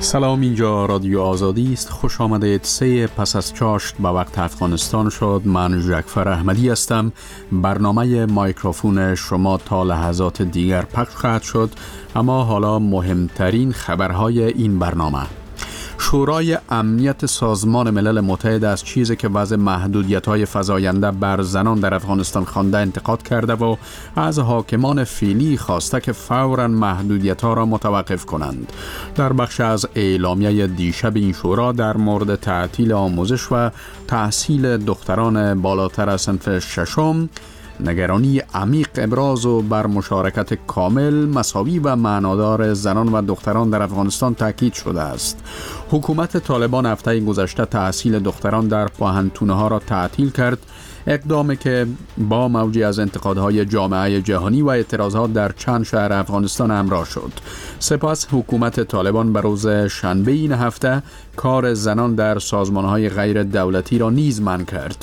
سلام، اینجا رادیو آزادی است. خوش آمدید. 3 پس از چاشت به وقت افغانستان شد. من جعفر احمدی هستم. برنامه مایکروفون شما تا لحظات دیگر پخش خواهد شد، اما حالا مهمترین خبرهای این برنامه. شورای امنیت سازمان ملل متحد از چیزی که وضع محدودیت‌های فزاینده بر زنان در افغانستان خوانده انتقاد کرده و از حاکمان فعلی خواسته که فوراً محدودیت‌ها را متوقف کنند. در بخش از اعلامیه دیشب این شورا در مورد تعطیل آموزش و تحصیل دختران بالاتر از صنف ششم نگرانی عمیق ابراز و بر مشارکت کامل، مساوی و معنادار زنان و دختران در افغانستان تاکید شده است. حکومت طالبان هفته گذشته تحصیل دختران در پوهنتون‌ها را تعطیل کرد، اقدامی که با موجی از انتقادهای جامعه جهانی و اعتراضات در چند شهر افغانستان همراه شد. سپس حکومت طالبان به روز شنبه این هفته کار زنان در سازمان‌های غیر دولتی را نیز منع کرد.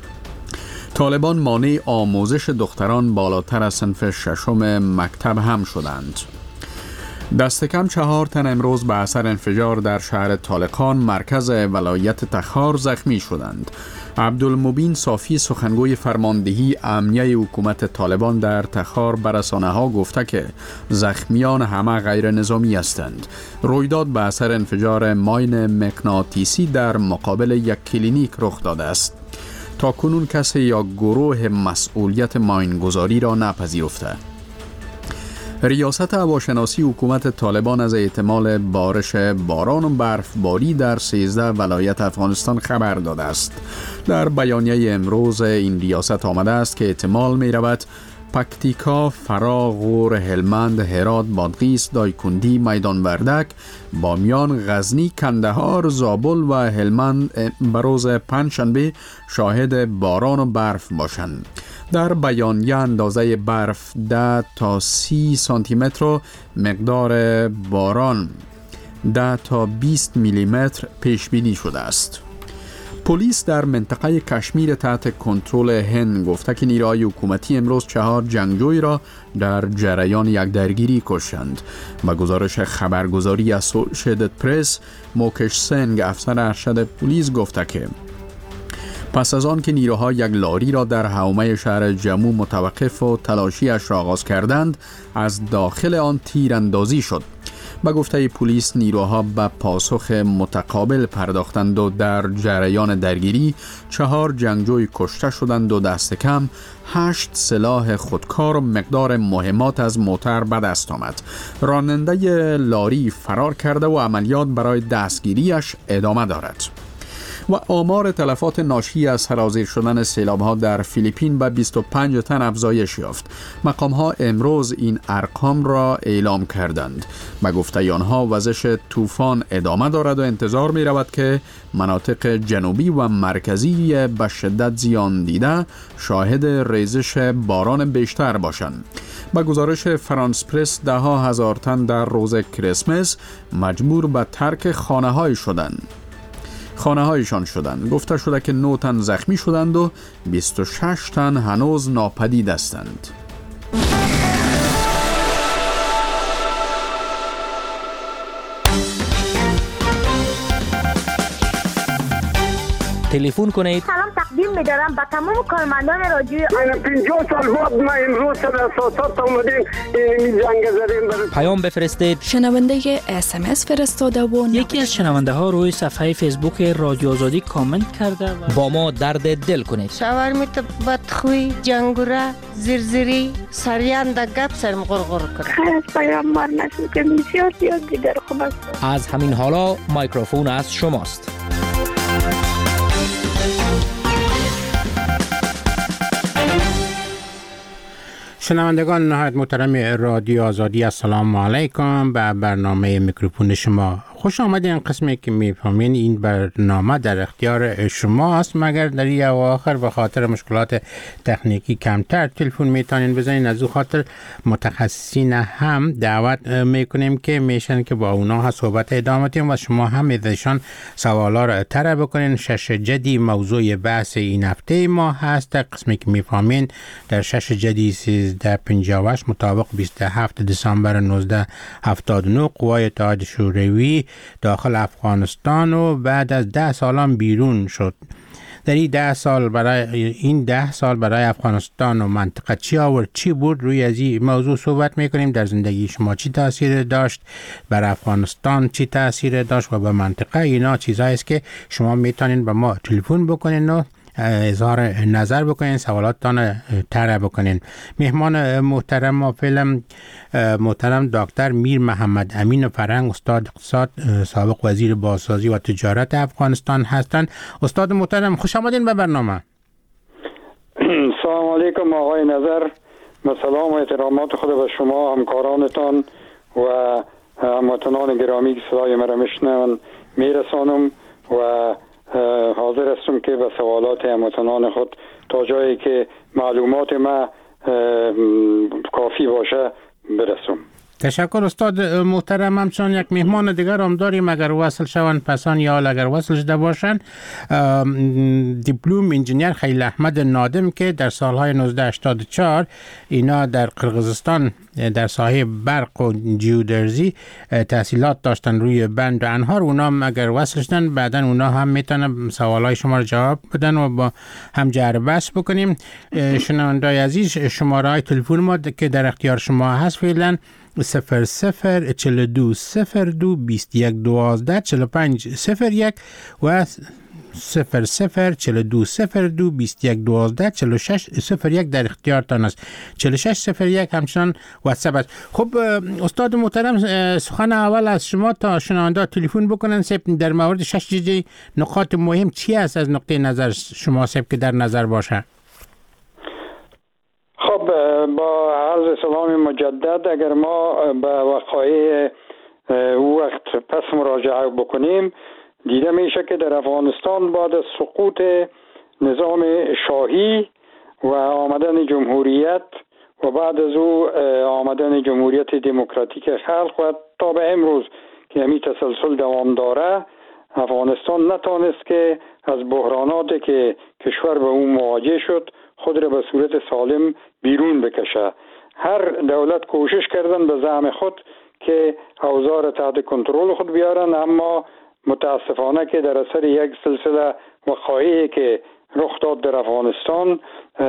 طالبان مانع آموزش دختران بالاتر از صنف ششم مکتب هم شدند. دست کم 4 تن امروز به اثر انفجار در شهر طالقان مرکز ولایت تخار زخمی شدند. عبدالمبین صافی سخنگوی فرماندهی امنیه حکومت طالبان در تخار به رسانه‌ها گفته که زخمیان همه غیر نظامی هستند. رویداد به اثر انفجار ماین مغناطیسی در مقابل یک کلینیک رخ داده است. تا کنون کسی یا گروه مسئولیت ماینگذاری را نپذیرفته. ریاست هواشناسی حکومت طالبان از احتمال بارش باران و برفباری در 13 ولایت افغانستان خبر داده است. در بیانیه امروز این ریاست آمده است که احتمال می رود پکتیکا، فرا، غور، هلمند، هرات، بادغیس، دایکندی، میدان وردک، بامیان، غزنی، کندهار، زابل و هلمند به روز پنجشنبه شاهد باران و برف باشند. در بیانیه اندازه برف 10 تا 30 سانتی متر، مقدار باران 10 تا 20 میلی متر پیش بینی شده است. پلیس در منطقه کشمیر تحت کنترل هند گفته که نیروهای حکومتی امروز 4 جنگجوی را در جریان یک درگیری کشتند. با گزارش خبرگزاری اسوسییتد پرس، موکش سنگ افسر ارشد پلیس گفته که پس از آن که نیروها یک لاری را در حومه شهر جمو متوقف و تلاشیش را آغاز کردند، از داخل آن تیراندازی شد. با گفته پلیس نیروها به پاسخ متقابل پرداختند و در جریان درگیری 4 جنگجوی کشته شدند و دست کم 8 سلاح خودکار و مقدار مهمات از موتر به دست آمد. راننده لاری فرار کرده و عملیات برای دستگیریش ادامه دارد. و آمار تلفات ناشی از سرازیر شدن سیلاب‌ها در فیلیپین به 25 تن افزایش یافت. مقام‌ها امروز این ارقام را اعلام کردند. به گفته آنها وزش طوفان ادامه دارد و انتظار می‌رود که مناطق جنوبی و مرکزی به شدت زیان دیده شاهد ریزش باران بیشتر باشند. با گزارش فرانس پرس 10,000 تن در روز کریسمس مجبور به ترک خانه‌هایشان شدند. گفته شده که 9 تن زخمی شدند و 26 تن هنوز ناپدید هستند. تلفن کنید. سلام تقدیم می‌دارم به تمام کارمندان رادیو. 50 سال بعد ما امروز در اساسات اومدیم این جنگ زدیم. پیام بفرستید. شنونده SMS فرستاده و یکی از شنونده ها روی صفحه فیسبوک رادیو آزادی کامنت کرده و با ما درد دل کنید. شاورمیت بدخوی، جنگوره، زرزری، سریان در گپ سرم غرغر کرد. خیلی از پیام مار نشد که بسیار دیگر خوب است. از همین حالا مایکروفون از شماست. شنوندگان نهایت محترم رادیو آزادی، السلام علیکم. به برنامه میکروفون شما خوش آمدین. قسمی که میفهمین این برنامه در اختیار شما است، مگر در این اواخر به خاطر مشکلات تکنیکی کمتر تلفن میتونین بزنین. از او خاطر متخصصین هم دعوت میکنیم که میشن که با اونا صحبت ادامه دیم و شما هم ازشان سوالا را اطرح بکنین. شش جدی موضوع بحث این هفته ما هست. قسمی که میفهمین در شش جدی 1358 مطابق 27 دسامبر 1979 قوای اتحاد شوروی داخل افغانستان و بعد از 10 سالان بیرون شد. در این 10 سال برای افغانستان و منطقه چی آورد، چی بود؟ روی از این موضوع صحبت میکنیم. در زندگی شما چی تاثیر داشت، بر افغانستان چی تاثیر داشت و به منطقه. اینا چیزایی است که شما میتونین به ما تلفن بکنین و اظهار نظر بکنین، سوالاتتان طرح بکنین. مهمان محترم ما فعلا محترم دکتر میر محمد امین فرهنگ، استاد اقتصاد، سابق وزیر بازسازی و تجارت افغانستان هستند. استاد محترم خوش آمدین به برنامه. سلام علیکم آقای نظر، با سلام و احترامات خود به شما، همکارانتان و هموطنان گرامی که صدای مرا میشنوند میرسانم و حاضر هستم که به سوالات هموطنان خود تا جایی که معلومات ما کافی باشه برسم. تشکر استاد محترم. همچنان یک مهمان دیگر هم داریم، اگر وصل شوند پسان یا اگر وصل شده باشند. دیپلم انجینیر خلیل احمد نادم که در سالهای 1984 اینا در قرقیزستان در ساحه برق و جیودرزی تحصیلات داشتن روی بند و انهار. اونا هم اگر وصل شدن بعدا اونا هم میتونن سوالای شما رو جواب بدن و با هم جر بحث بکنیم. شنوندای عزیز، شماره های تلفن ما که در اختیار شما هست فعلا 0042 02 21 12 45 01 و 0042 02 21 12 46 01 در اختیارتان است. 46 01 همچنان واتساپ است. خب استاد محترم، سخن اول از شما تا شنونده تلفن بکنن در مورد 6 نقاط مهم چی است از نقطه نظر شما که در نظر باشه؟ خب با عرض سلام مجدد، اگر ما به وقایع وقت پس مراجعه بکنیم دیده میشه که در افغانستان بعد از سقوط نظام شاهی و آمدن جمهوریت و بعد از او آمدن جمهوریت دموکراتیک خلق و تا به امروز که همین تسلسل دوام داره، افغانستان نتانست که از بحراناتی که کشور به اون مواجه شد خود را به صورت سالم بیرون بکشه. هر دولت کوشش کردن به زعم خود که اوضاع را تحت کنترل خود بیارن، اما متاسفانه که در اثر یک سلسله وقایعی که رخ داد در افغانستان،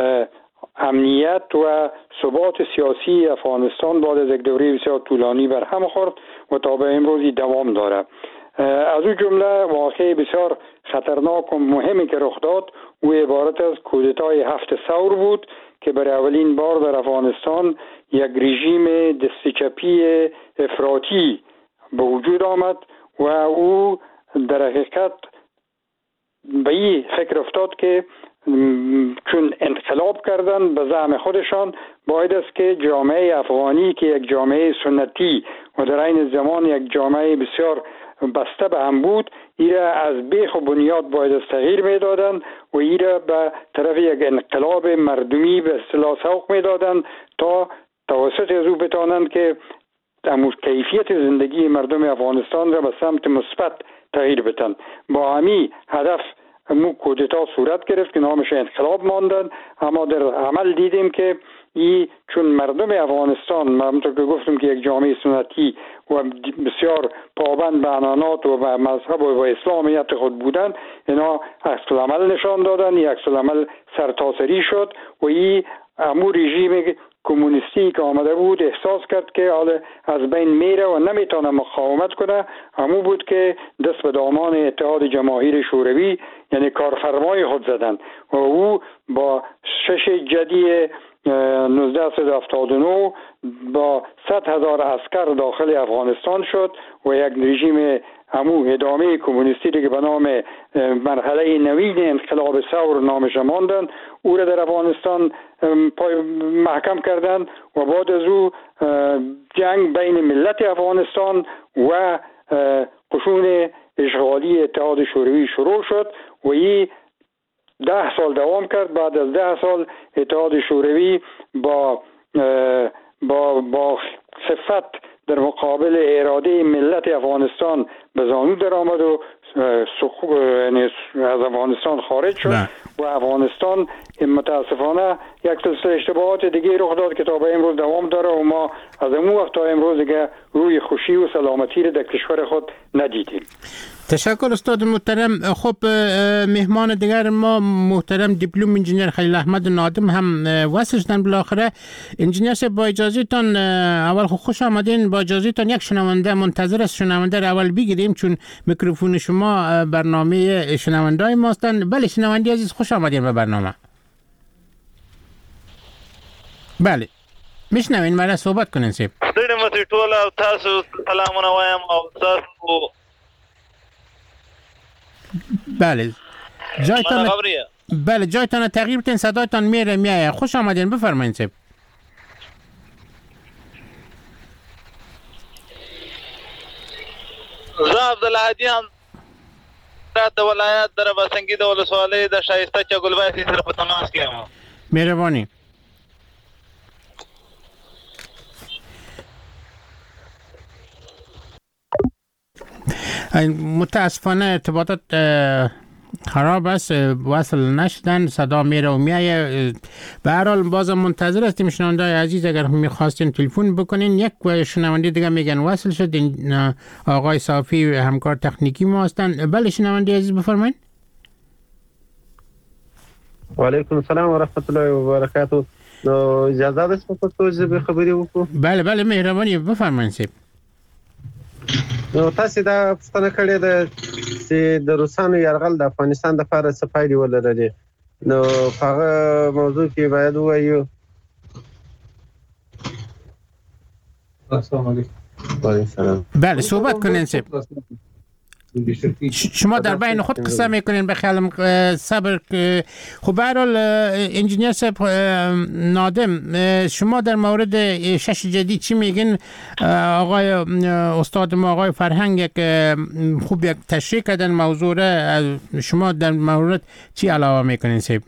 امنیت و ثبات سیاسی افغانستان بعد از یک دوره بسیار طولانی بر هم خورد و تا به امروزی دوام داره. از او جمله واقعه بسیار خطرناک و مهمی که رخ داد او عبارت از کودتای 7 ثور بود که برای اولین بار در افغانستان یک رژیم دست چپی افراطی به وجود آمد و او در حقیقت به این فکر افتاد که چون انقلاب کردن به زعم خودشان باید است که جامعه افغانی که یک جامعه سنتی و در عین زمان یک جامعه بسیار بسته به هم بود، ایره از بیخ و بنیاد باید از تغییر میدادن و ایره به طرف یک انقلاب مردمی به اصطلاح سوق میدادن تا توسط از او بتانند که کیفیت زندگی مردم افغانستان را به سمت مثبت تغییر بدن. با همین هدف مو کودتا صورت گرفت که نامش انقلاب ماندن، اما در عمل دیدیم که چون مردم افغانستان همونطور که گفتم که یک جامعه سنتی و بسیار پابند به عنعنات و به مذهب و به اسلامیت خود بودند، اینا عکس العمل نشان دادن، یک عکس العمل سرتاسری شد و این امور رژیم کمونیستی که آمده بود احساس کرد که حالا از بین میره و نمیتونه مقاومت کنه. همون بود که دست به دامان اتحاد جماهیر شوروی یعنی کارفرمای خود زدن و او با 6 جدی 1979 با 100,000 عسکر داخل افغانستان شد و یک رژیم همون ادامه کمونیستی که به نام مرحله نوین انقلاب ثور نامش ماندن، او را در افغانستان محکم کردن و بعد از او جنگ بین ملت افغانستان و قشون اشغالی اتحاد شوروی شروع شد و این 10 سال دوام کرد. بعد از 10 سال اتحاد شوروی با خفت در مقابل اراده ملت افغانستان به زانو در آمد و یعنی از افغانستان خارج شد و افغانستان متاسفانه یک سلسله اشتباهات دیگه رخ داد که تا به امروز دوام داره و ما از اون وقت تا امروز دیگه روی خوشی و سلامتی رو در کشور خود ندیدیم. تشکر استاد محترم. خب مهمان دیگر ما محترم دیپلم انجینیر خلیل احمد نادم هم وصل شدن بالاخره. انجینیر صاحب با اجازهتان اول خوش آمدین. با اجازهتان یک شنونده منتظر است، شنونده را اول بگیریم چون میکروفون شما برنامه شنونده‌های ماستن. بله شنونده عزیز خوش آمدین به برنامه. بله میشنوین، مرا صحبت کنین صاحب. ستړي ټول او تاسو سلامونه وایم او تاسو. بله جایتان تغییر بدین، صدایتان میاد. خوش آمدین، بفرمایید صاحب. زه عبدالهادي هم د ولایت در بسنګي د ولسوالۍ د شایسته چګلبای سره په تماس کې یم. مهرباني. متاسفانه ارتباطات خراب است، وصل نشدن، صدا میره و میایه. به هر حال باز منتظر هستیم شنونده‌های عزیز، اگر میخواستین تلفن بکنین. یک شنونده دیگه میگن وصل شد، این آقای صافی همکار تکنیکی ما هستن. بله شنونده عزیز بفرمایید. و علیکم السلام و رحمت الله و برکاته. اجازه است په پښتو ژبه خبرې وکړو؟ بله مهرباني بفرمایئ صاحب. نو تاسو دا پوښتنه کړې ده چې د روسانو یرغل د افغانستان د لپاره څه پایلې ولرلې. نو هغه موضوع کې باید ووایو. السلام علیکم. و علیکم السلام. بله صحبت کنین صاحب. شما در بین خود قصه میکنین، به خیالم صبر. خب به هر حال انجینیر صاحب نادم، شما در مورد شش جدید چی میگین؟ آقای استاد ما آقای فرهنگ یک خوب یک تشریح کردن موضوع را. شما در مورد چی علاوه میکنین صاحب؟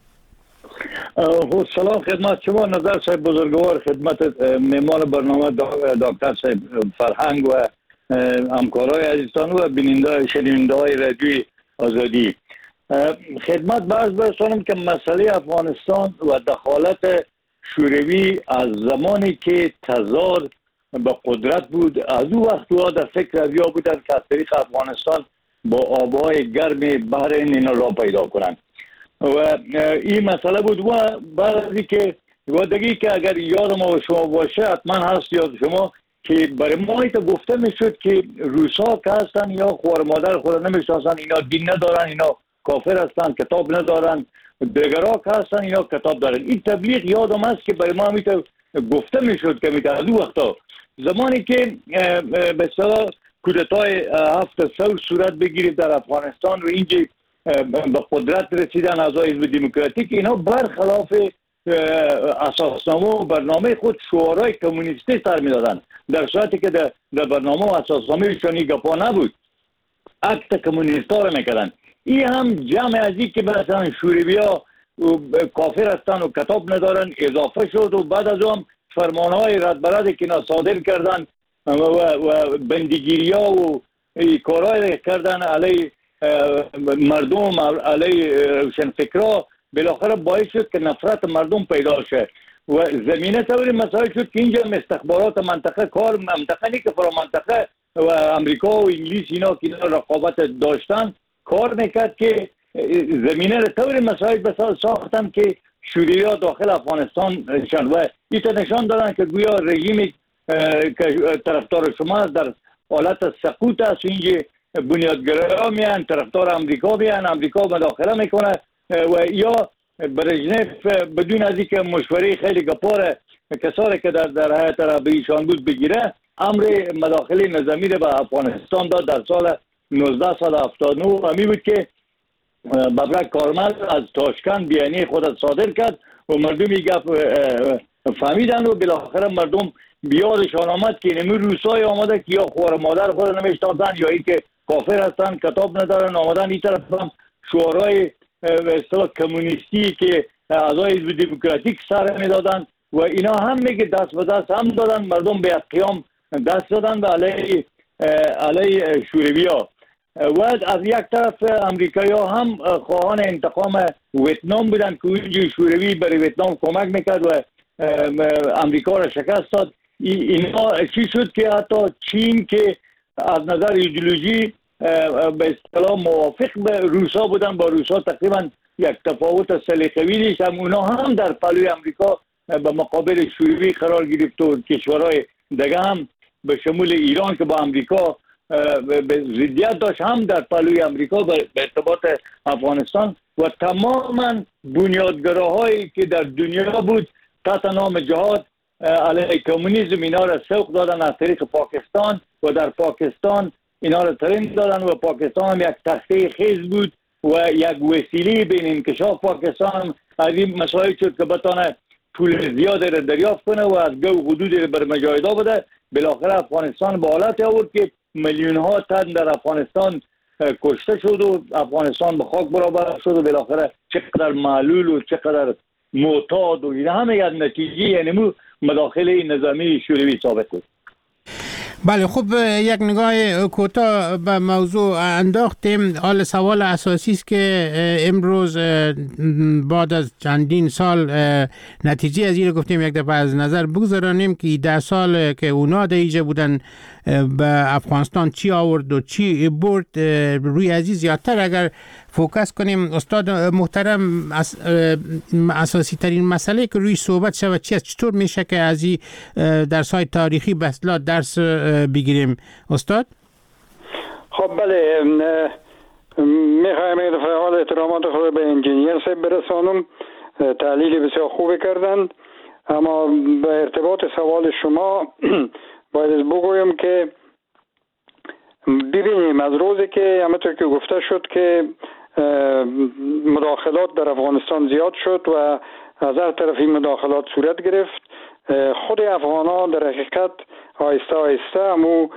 سلام خدمت شما نظر صاحب بزرگوار، خدمت مهمان برنامه دکتر صاحب فرهنگ و همکارای عزیزان و شنونده‌های رادیوی آزادی. خدمت باز برسانم که مسئله افغانستان و دخالت شوروی از زمانی که تزار به قدرت بود، از او وقت در فکر اویا بودن که از طریق افغانستان با آبهای گرم بحرین اینا را پیدا کنند و این مسئله بود. و بعضی که دیگه که اگر یاد ما و شما باشه حتما هست یاد شما که برای ما ایتا گفته میشد که روسا که هستن یا خوار مادر خود نمیشناسن، اینا دین ندارن، اینا کافر هستن، کتاب ندارن. دیگرها که هستن اینا کتاب دارن. این تبلیغ یادم است که برای ما ایتا گفته میشد که میتا از اون وقتا زمانی که به اصطلاح کودتای 7 صورت بگیرید در افغانستان و اینجا به قدرت رسیدن اعضای حزب دموکراتیک، اینا برخلاف اساسنامه و برنامه خود شعارهای کمونیستی سر میدادن، در صورتی که در برنامه و اساسنامه شانی گپا نبود، عکس کمونیستا رو میکردن. این هم جمع از این که مثلا شوروی‌ها کافر هستن و کتاب ندارن اضافه شد و بعد از اون فرمانهای ردبرد که صادر کردن و بندگیری‌ها و کارهای کردن علیه مردم، علیه روشنفکرها، بالاخره باعث شد که نفرت مردم پیدا شد و زمینه طوری مسائل شد که اینجا استخبارات منطقه کار منطقه نیست که فرا منطقه و امریکا و انگلیس اینا که رقابت داشتن کار میکرد که زمینه طوری مسائل بساز ساختن که شوروی‌ها داخل افغانستان شدن و ایتا نشان دادن که گویا رژیم که طرفدار شما در حالت سقوط است. اینجا بنیادگرا میان طرفدار امریکا میان، امریکا مداخله میکنه و یا برژنف بدون از اینکه مشوره خیلی گپاره کسانی که در هیئت رهبریشان بود بگیره، امر مداخله نظامی رو به افغانستان داد در سال 1979. همی بود که ببرک کارمل از تاشکند بیانیه خود صادر کرد و مردمی گپ فهمیدن و بالاخره مردم بیادشان آمد که نمی روسای آمده که یا خوار مادر خود نمیشناسن یا این که کافر هستن، کتاب ندارن، آمدن این طرف هم شعارهای به اصطلاح کمونیستی که اعضای حزب دموکراتیک سر میدادن و اینا هم میگه دست به دست هم دادن، مردم به قیام دست دادن به علیه شوروی‌ها و از یک طرف امریکایی ها هم خواهان انتقام ویتنام بودن که اونجا شوروی برای ویتنام کمک میکرد و امریکا را شکست داد. اینا چی شد که حتی چین که از نظر ایدئولوژی به اصطلاح موافق به روسا بودن، با روسا تقریبا یک تفاوت سلیقه‌ای داشت، اونا هم در پلوی امریکا به مقابل شوروی قرار گرفت و کشورهای دیگه هم به شمول ایران که با امریکا به ضدیت داشت هم در پلوی امریکا به ارتباط افغانستان و تماما بنیادگراهایی که در دنیا بود تحت نام جهاد علیه کمونیسم اینا را سوق دادن از طریق پاکستان و در پاکستان اینا را ترند دادن و پاکستان هم یک تخته خیز بود و یک وسیله بین انکشاف پاکستان از این مسائل شد که بتانه پول زیاده را دریافت کنه و از گو حدود را بر مجاهده بده. بالاخره افغانستان به حالت آورد که میلیون ها تن در افغانستان کشته شد و افغانستان به خاک برابر شد و بالاخره چقدر معلول و چقدر معتاد و این همه یک نتیجه یعنی مداخله نظامی شوروی ثابت بود. بله خب یک نگاه کوتاه به موضوع انداختیم. حال سوال اساسی است که امروز بعد از چندین سال نتیجه از این گفتیم یک دفعه از نظر بگذارانیم که 10 سال که اونا دیجه بودن به افغانستان چی آورد و چی برد روی عزیز زیادتر اگر فوکس کنیم. استاد محترم اساسی ترین مسئله که روی صحبت شود چی است؟ چطور میشه که از این درس‌های تاریخی به اصطلاح درس بگیریم استاد؟ خب بله، میخوایم این دفعه حال احترامات خود به انجینیر صاحب برسانم، تحلیل بسیار خوبی کردند، اما به ارتباط سوال شما باید بگویم که ببینیم از روزی که همونطور که گفته شد که مداخلات در افغانستان زیاد شد و از هر طرف این مداخلات صورت گرفت، خود افغانان در حقیقت آهسته آهسته امو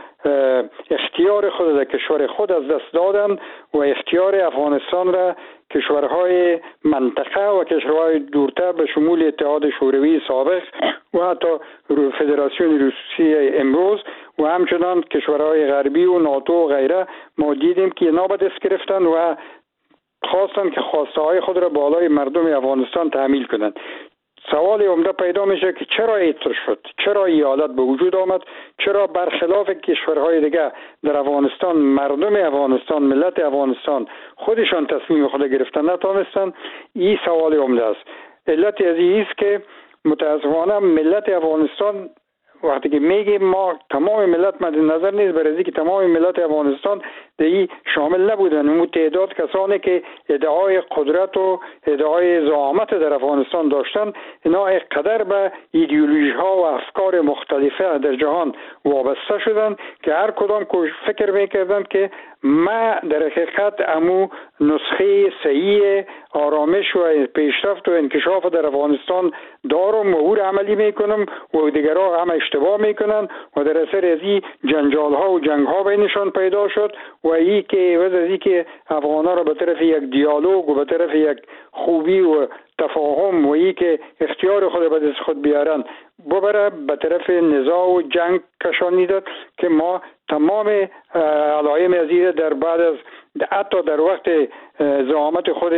اختیار خود در کشور خود از دست دادن و اختیار افغانستان را کشورهای منطقه و کشورهای دورتر به شمول اتحاد شوروی سابق و حتی فدراسیون روسیه امروز و همچنان کشورهای غربی و ناتو و غیره ما دیدیم که اینا به دست گرفتن و خواستن که خواسته های خود را بالای مردم افغانستان تحمیل کنند. سوال عمده پیدا میشه که چرا ایتر شد؟ چرا این حالت به وجود آمد؟ چرا برخلاف کشورهای دیگه در افغانستان مردم افغانستان، ملت افغانستان خودشان تصمیم خود گرفتن نتونستن؟ این سوال عمده است. علت از این است که متاسفانه ملت افغانستان وقتی که میگیم ما تمام ملت مد نظر نیست برای که تمام ملت افغانستان دیگه شامل نبودن، اون تعداد کسانی که ادعای قدرت و ادعای زعامت در افغانستان داشتن اینا قدر به ایدئولوژی ها و افکار مختلفه در جهان وابسته شدن که هر کدام فکر میکردن که ما در حقیقت امو نسخه صحیح آرامش و پیشرفت و انکشاف در افغانستان دارم و او را عملی میکنم و دیگرها هم اشتباه میکنن و در اثر از این جنجال ها و جنگ ها بینشان پیدا شد و ای که وز از ای که افغانا را به طرف یک دیالوگ و به طرف یک خوبی و تفاهم و ای که اختیار خود به دست خود بیارن ببره به طرف نزاع و جنگ کشانیدد که ما تمام علائم از این در بعد از حتی در وقت زعامت خود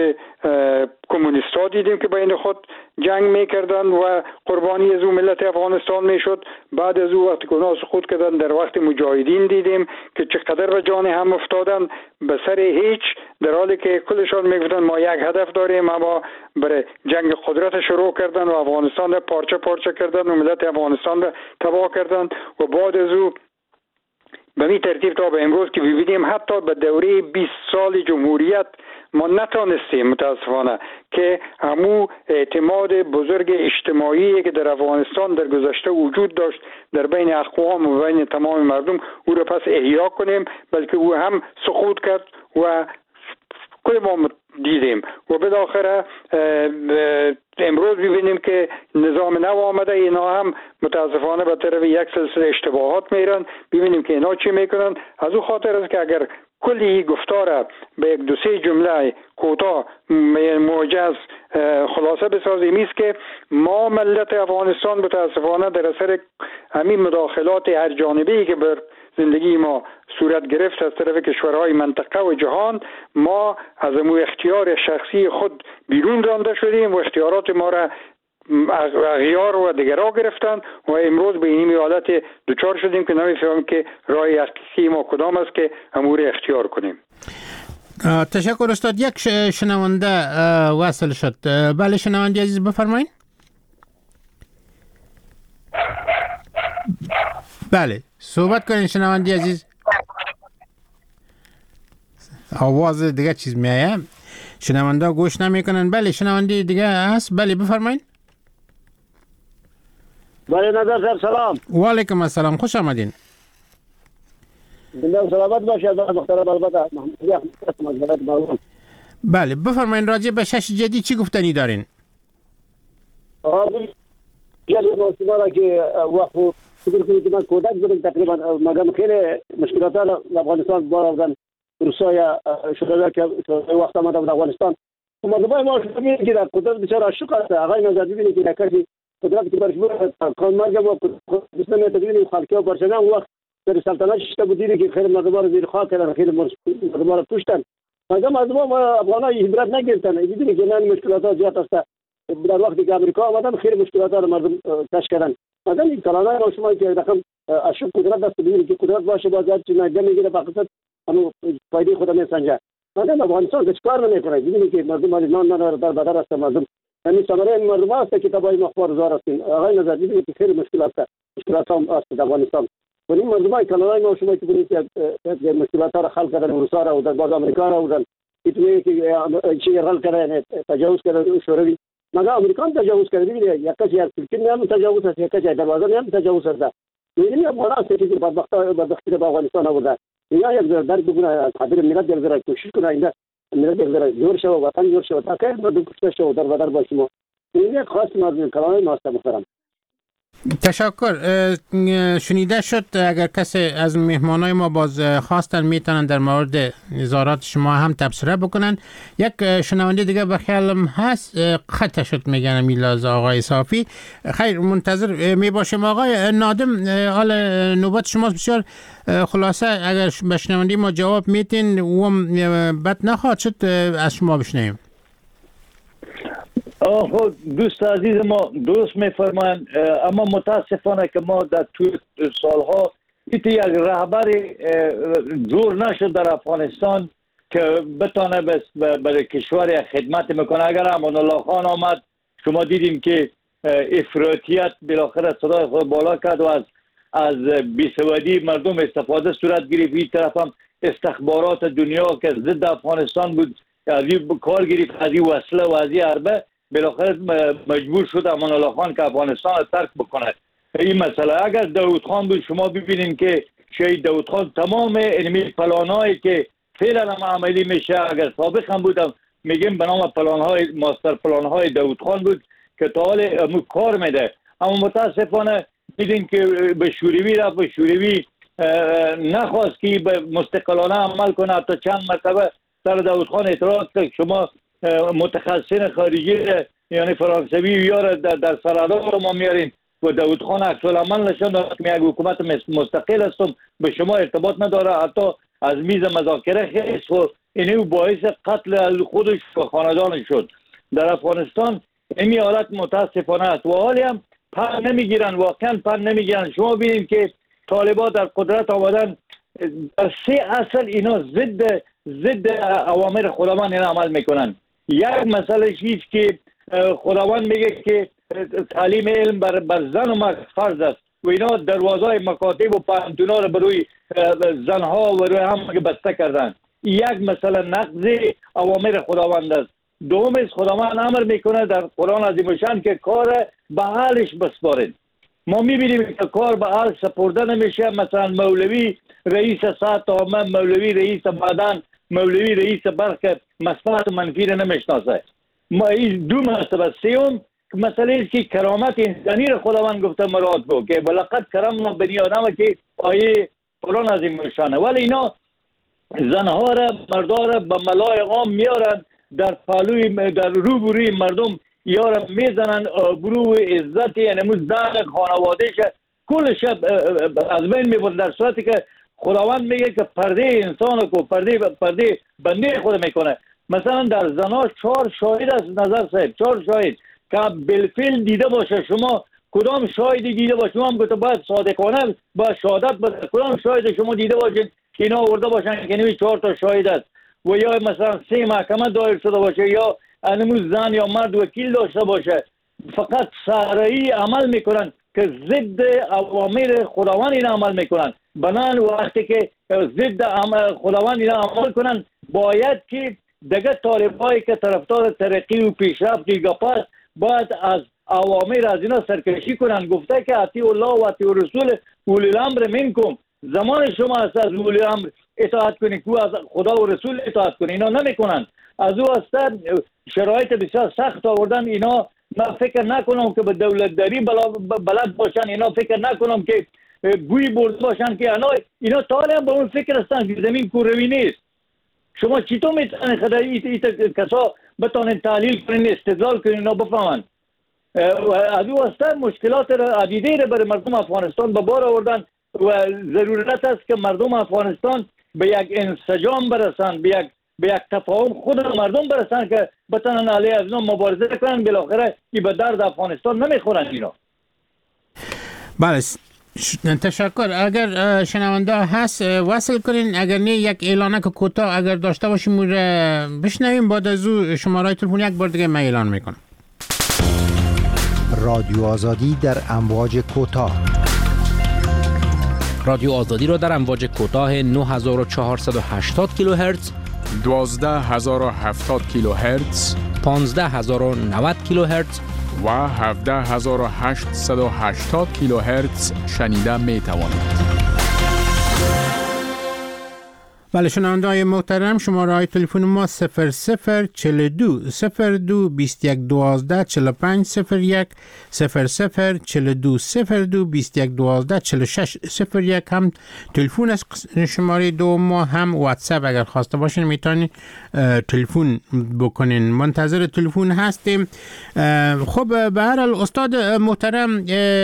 کمونیستا دیدیم که بین خود جنگ میکردن و قربانی از اون ملت افغانستان میشد. بعد از اون وقت که اونا سقوط کردن در وقت مجاهدین دیدیم که چقدر به جان هم افتادن به سر هیچ، در حالی که کلشان میگفتن ما یک هدف داریم اما برای جنگ قدرت شروع کردن و افغانستان را پارچه پارچه کردن و ملت افغانستان را تباه کردن و بعد از اون به می ترتیب تا به امروز که ببینیم حتی به دوره 20 سال جمهوریت ما نتانستیم متاسفانه که همو اعتماد بزرگ اجتماعی که در افغانستان در گذشته وجود داشت در بین اقوام و بین تمام مردم او را پس احیا کنیم، بلکه او هم سقوط کرد و کل ما دیدیم و بالاخره امروز ببینیم که نظام نو آمده، اینا هم متاسفانه به طرف یک سلسله اشتباهات میرن. ببینیم که اینا چی میکنن. از او خاطر است که اگر کلی گفتار به یک دو سه جمله کوتاه موجز خلاصه بسازیم است که ما ملت افغانستان متاسفانه در اثر همین مداخلات هر جانبه‌ای که بر زندگی ما صورت گرفت از طرف کشورهای منطقه و جهان، ما از امو اختیار شخصی خود بیرون رانده شدیم و اختیارات ما را اغیار و دیگرها گرفتن و امروز به این حالت دوچار شدیم که نمی‌فهمیم که راه حقیقی ما کدام است که امور اختیار کنیم. تشکر استاد. یک شنونده وصل شد. بله شنونده عزیز بفرمایید. بله صحبت کنین شنونده عزیز. آواز دیگه چیز میایه، شنونده گوش نمیکنن. بله شنونده دیگه هست. بله بفرمایید. بله نظر صاحب سلام. و علیکم السلام، خوش آمدین. زنده سلامت باشید محترم. البته محمدی احمد. بله بفرمایید راجع به شش جدی چی گفتنی دارین؟ یعنی موضوعی که وقت فکر کنید که من کودک بودم تقریبا مگم خیلی مشکلات در افغانستان باردن روسای شده که وقت آمدم در افغانستان مردمای ما شدیم که در قدرت بسیار عاشق است. آقای نژادی ببینید که کسی قدرت که برش بود کارمرگ ما اسلام تدوین خالقی و برشنه وقت در سلطنت شده بودی که خیلی مردم رو زیر خاک کردن، خیلی مردم رو کشتن. مگم از ما افغانای عبرت نگرفتن. ببینید که من مشکلات زیاد است. در وقتی که امریکا آمدن خیلی مشکلات رو مردم کش کردن. مثلا این کانادا ما شما که رقم اشوب قدرت دست بگیرید که قدرت باشه باز هر چیز نگه میگیره فقط همون فایده خود میسنجه. مثلا افغانستان هیچ کار نمیکنه. ببینید که مردم ولی نان نداره در بدر است. مردم یعنی ثمره این مردم است که تبای مخبار زار هستین. آقای نظر ببینید که خیلی مشکلات هم است در افغانستان. ولی مردمای کانادا ما شما که ببینید که مشکلات را حل کردن روسا را و در باز آمریکا را و در ایتوی که چی حل کردن تجاوز کردن شوروی. مگه امریکا تجاوز کرده. ببینید یک کسی از ترکیه هم تجاوز است، یک کسی از دروازه هم تجاوز است. یعنی افغان است که بدبختی به افغانستان آورده. یا یک درک بکنه از خاطر ملت یک ذره کوشش کنه اینجا ملت یک ذره جور شه و وطن جور شه تا که مردم کشته شه و در بدر باشیم. این یک خاص مردم کلام ما است محترم. تشکر. شنیده شد. اگر کسی از مهمانای ما باز خواستن میتونن در مورد نظارات شما هم تبصره بکنن. یک شنونده دیگه به خیالم هست خط شد میگن میلاز آقای صافی. خیر منتظر می باشیم. آقای نادم حال نوبت شماست. بسیار خلاصه اگر به شنونده ما جواب میتین و بد نخواهد شد از شما بشنویم. خب دوست عزیز ما درست میفرمایند، اما متاسفانه که ما در طول سالها یک رهبر جور نشد در افغانستان که بتانه برای کشور خدمت میکنه. اگر امان الله خان آمد شما دیدیم که افراطیت بالاخره صدای خود بالا کرد و از بیسوادی مردم استفاده صورت گرفت. این طرف هم استخبارات دنیا که ضد افغانستان بود از این کار گرفت، از این وسله و از این حربه بالاخره مجبور شد امان الله خان که افغانستان را ترک بکنه. این مسئله اگر داود خان بود شما ببینید که شهید داود خان تمام علمی پلانایی که فعلا هم عملی میشه اگر سابق هم بودم میگیم به نام پلانهای ماستر پلانهای داود خان بود که تا حال کار میده. اما متاسفانه دیدیم که به شوروی رفت و شوروی نخواست که به مستقلانه عمل کنه. حتی چند مرتبه سر داود خان اعتراض کرد شما متخصصین خارجی یعنی فرانسوی یا در سرادار ما میارین و داود خان عکس العمل نشون داد که یک حکومت مستقل هستم به شما ارتباط نداره. حتی از میز مذاکره خیست و اینو باعث قتل خودش و خاندانش شد. در افغانستان این حالت متاسفانه است و حالی هم پر نمیگیرن، واقعا پر نمیگیرن. شما ببینید که طالبان در قدرت آمدن در 3 اصل اینا ضد اوامر خداوند این عمل میکنن. یک مسئله چیز که خداوند میگه که تعلیم علم بر زن و مرد فرض است و اینا دروازه مکاتب و پانتونا رو بروی زنها و روی هم بسته کردن. یک مسئله نقض اوامر خداوند است. دوم است خداوند امر میکنه در قرآن عظیم شان که کار به حالش بسپارید. ما میبینیم که کار به حال سپرده نمیشه. مثلا مولوی رئیس ساعت عامه، مولوی رئیس بدن، مولوی رئیس برخ مثبت و منفی را نمیشناسه. ما این دو مسئله. سوم مسئله است که کرامت انسانی را خداوند گفته مراد کو که ولقد کرمنا بنی آدم که آیه قرآن عظیم شانه. ولی اینا زنها را مردا را به ملای عام میارن در پالوی در روبروی مردم یارم میزنن برو عزت یعنی زن خانوادهش کلش از بین میبرد در صورتی که خداوند میگه که پرده انسان کو پرده بنده خود میکنه. مثلا در زنا 4 شاهد از نظر صاحب 4 شاهد که بالفعل دیده باشه. شما کدام شاهدی دیده باشه؟ شما هم گفته باید صادقانه با شهادت بده. کدام شاهد شما دیده باشین که اینا آورده باشن که نمی 4 تا شاهد است و یا مثلا 3 محکمه دایر شده باشه یا انموز زن یا مرد وکیل داشته باشه، فقط سهره‌ای عمل میکنن که ضد اوامر خداوند اینا عمل میکنن. بنان وقتی که ضد خداوند اینا عمل کنن باید که دیگه طالبایی که طرفدار ترقی و پیشرفت گپاست باید از اوامر از اینا سرکشی کنن. گفته که اطیع الله و اطیع الرسول اولی الامر منکم. زمان شما است از اولی الامر اطاعت کنید که از خدا و رسول اطاعت کنید. اینا نمیکنن. از او هسته شرایط بسیار سخت آوردن. اینا من فکر نکنم که به دولتداری بلد باشن. اینا فکر نکنم که بوی برده باشن که اینا طالب به اون فکر هستن که زمین کوروی نیست. شما چطور میتونید خدایی کسا بتونید تحلیل کنین استدلال کنین اینا بفهمن؟ از او هسته مشکلات عدیده برای مردم افغانستان به بار آوردن و ضرورت است که مردم افغانستان به یک انسجام برسن، به یک تفاهم خود مردم برسن که بتونن علیه از اینا مبارزه کنن. بالاخره این به درد افغانستان نمیخورن اینا. بله تشکر. اگر شنونده هست وصل کنین، اگر نه یک اعلانک کوتاه اگر داشته باشیم بشنویم. بعد از او شماره تلفن یک بار دیگه من اعلان میکنم. رادیو آزادی در امواج کوتاه. رادیو آزادی را در امواج کوتاه 9480 کیلوهرتز، 12070 کیلوهرتز، 15090 کیلوهرتز و 17880 کیلوهرتز شنیده می توانید. بله شنونده‌های محترم، شماره های تلفن ما 0042 02 21 12 45 01 0042 02 21 12 46 01 هم تلفن است. شماره دو ما هم واتساپ اگر خواسته باشین میتونید تلفن بکنین. منتظر تلفن هستیم. خب به هر حال استاد محترم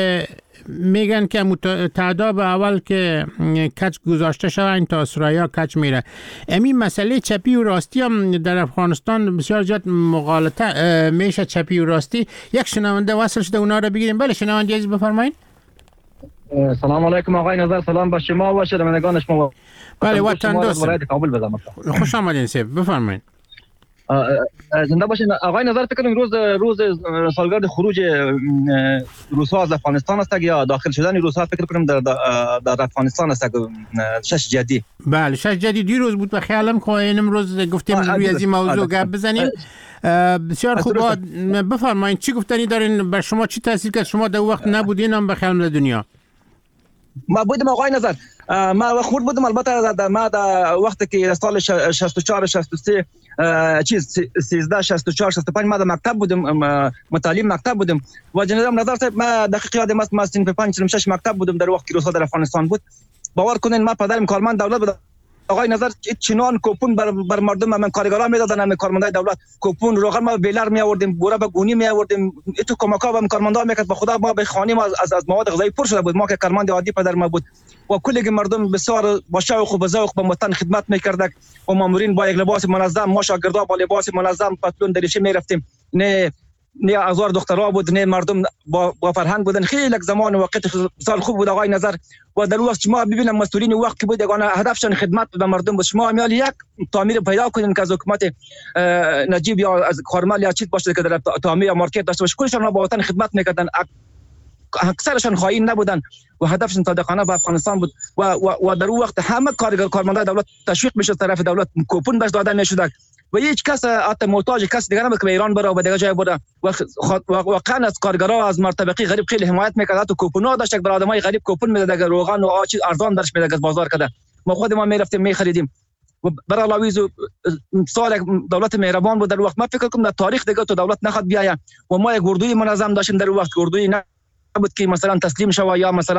میگن که تعداد اول که کچ گذاشته شده این تا سرایا کچ میره. این مسئله چپی و راستی هم در افغانستان بسیار زیاد مغالطه میشه. چپی و راستی یک شنونده وصل شده اونا رو بگیریم. بله شنونده عزیز بفرمایید. سلام علیکم آقای نظر، سلام به شما و شنوندگان شما. بله وطن دوست کابل بزنم. خوش آمدین سیف بفرمایید. زنده باشین آقای نظر. فکر کنم روز سالگرد خروج روس‌ها از افغانستان است یا داخل شدن روس‌ها فکر کنم در افغانستان است. 6 جدی. بله 6 جدی دیروز بود. به خیالم که امروز گفتیم روی از این موضوع گپ بزنیم. بسیار خوب. بفرمایید چی گفتنی دارین؟ بر شما چی تاثیر کرد؟ شما در وقت نبودین هم به خیالم در دنیا. ما بودم آقای نظر. ما خورد بودم البته ما در وقتی که سال 64 63 چیز 13 64 65 ما در مکتب بودم، متعلم مکتب بودم و جناب نظر صاحب ما دقیق یادم است ما صنف 5 6 مکتب بودم در وقتی که روس‌ها در افغانستان بود. باور کنین ما پدرم کارمند دولت بود آقای نظر. چنان کوپون بر مردم من کارگران میدادن، من کارمندای دولت کوپون روغن ما بیلر می آوردیم، بوره به گونی می آوردیم. تو کمکا به کارمندا میکرد. به خدا ما به خانه ما از مواد غذایی پر شده بود. ما که کارمند عادی پدر ما بود و کلی مردم بسیار با شوق و ذوق به وطن خدمت میکردند و مامورین با یک لباس منظم، ما شاگردا با لباس منظم پتلون دریچه میرفتیم. نه هزار دخترها بود، نه مردم با فرهنگ بودن. خیلی زمان و وقت سال خوب بود آقای نظر. و در وقت شما ببینم مسئولین وقت بود یگانه هدفشان خدمت به مردم بود. شما میال یک تعمیر پیدا کنین که از حکومت نجیب یا از کارمل یا چیز باشه که در تعمیر یا مارکت داشته باشه، کلشون با وطن خدمت میکردن. اکثرشان خائن نبودن و هدفشون صادقانه به افغانستان بود و در اون وقت همه کارمندان دولت تشویق میشد طرف دولت، کوپون بهش داده میشد و هیچ کس حتی محتاج کس دیگه نبود که به ایران بره و به دیگه جای بره. واقعا از کارگرها از مرتبقی غریب خیلی حمایت میکرد. حتی کوپونا داشت برای آدمای غریب کوپون میداد، روغن و آچ ارزان درش میداد از بازار کده. ما خود ما میرفتیم میخریدیم و برای علاوه سال دولت مهربان بود در وقت. ما فکر کنم در تاریخ دیگه تو دولت نخواد بیاید و ما یک اردوی منظم داشتیم در وقت. اردوی بود که مثلا تسلیم شوه یا مثلا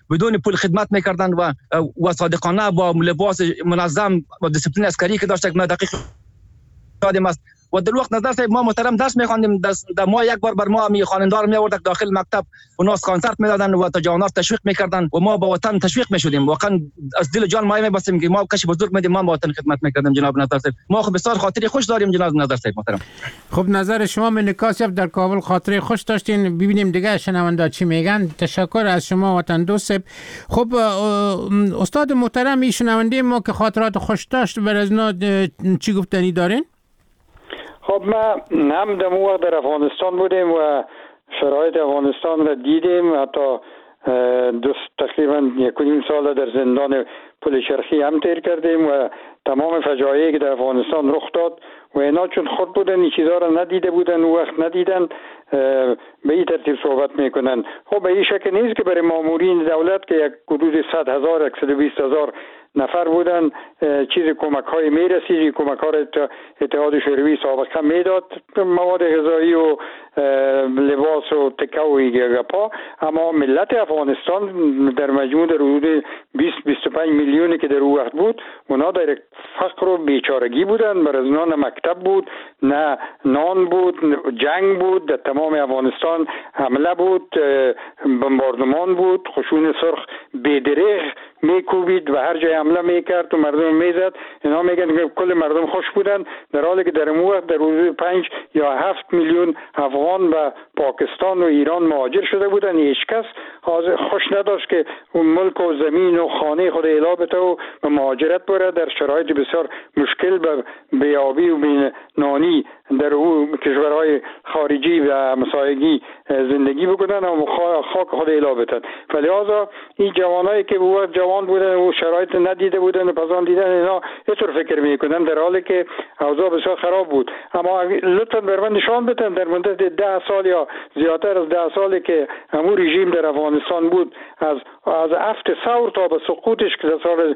بدون پول خدمت میکردن و صادقانه با لباس منظم و دیسپلین عسکری که داشتن. ما دقیق یادم است و در وقت نظر صاحب ما محترم درس می‌خواندیم، در ما یک بار بر ما می خواننده رو می‌آوردن داخل مکتب و ناس کنسرت می‌دادن و تا جوانان تشویق می‌کردن و ما با وطن تشویق می‌شدیم. واقعا از دل جان ما می‌بستیم که ما کش بزرگ می‌دیم، ما با وطن خدمت می‌کردیم. جناب نظر صاحب ما خب بسیار خاطری خوش داریم. جناب نظر صاحب محترم، خب نظر شما منکاس در کابل خاطره خوش داشتین. ببینیم دیگه شنوندا چی میگن. تشکر از شما وطن دوست. خب استاد محترم، این شنونده ما که خاطرات خوش داشت بر از چی گفتنی دارین؟ خب ما هم در موقع در افغانستان بودیم و شرایط افغانستان را دیدیم. حتی تقریبا 1.5 سال در زندان پل شرقی هم تیر کردیم و تمام فجایعی که در افغانستان رخ داد و اینا چون خود بودن این چیزها را ندیده بودن و وقت ندیدن به این ترتیب صحبت میکنن. خب به این شکل نیست که برای مامورین دولت که یک حدود 100,000 120,000 نفر بودن چیز کمک های میرسید. کمک ها را اتحاد شوروی سابقا میداد، مواد غذایی و لباس و تکه و گپا. اما ملت افغانستان در مجموع در حدود 20-25 میلیونی که در اون وقت بود، اونا در فقر و بیچارگی بودن. بر از اونا نه مکتب بود، نه نان بود، جنگ بود، در تمام افغانستان حمله بود، بمباردمان بود، خشون سرخ بی‌دریغ میکوبید و هر جای حمله میکرد و مردم میزد. اینا میگن که کل مردم خوش بودن، در حالی که در اون وقت در حدود 5 یا 7 میلیون افغان و پاکستان و ایران مهاجر شده بودن. هیچ کس خوش نداشت که اون ملک و زمین و خانه خود اعلا بده و به مهاجرت بره. در شرایط بسیار مشکل به بیابی و نانی در او کشورهای خارجی و مسایگی زندگی بکنن و خاک خود اعلا بدن. فلذا این جوانایی که بود جوان بودن و شرایط ندیده بودن و پسان دیدن، اینا اینطور فکر میکنن در حالی که اوضاع بسیار خراب بود. اما لطفا بر من نشان بدن در مدت 10 سال یا زیادتر از 10 سالی که همون رژیم در افغانستان بود، از افت ثور تا به سقوطش که در سال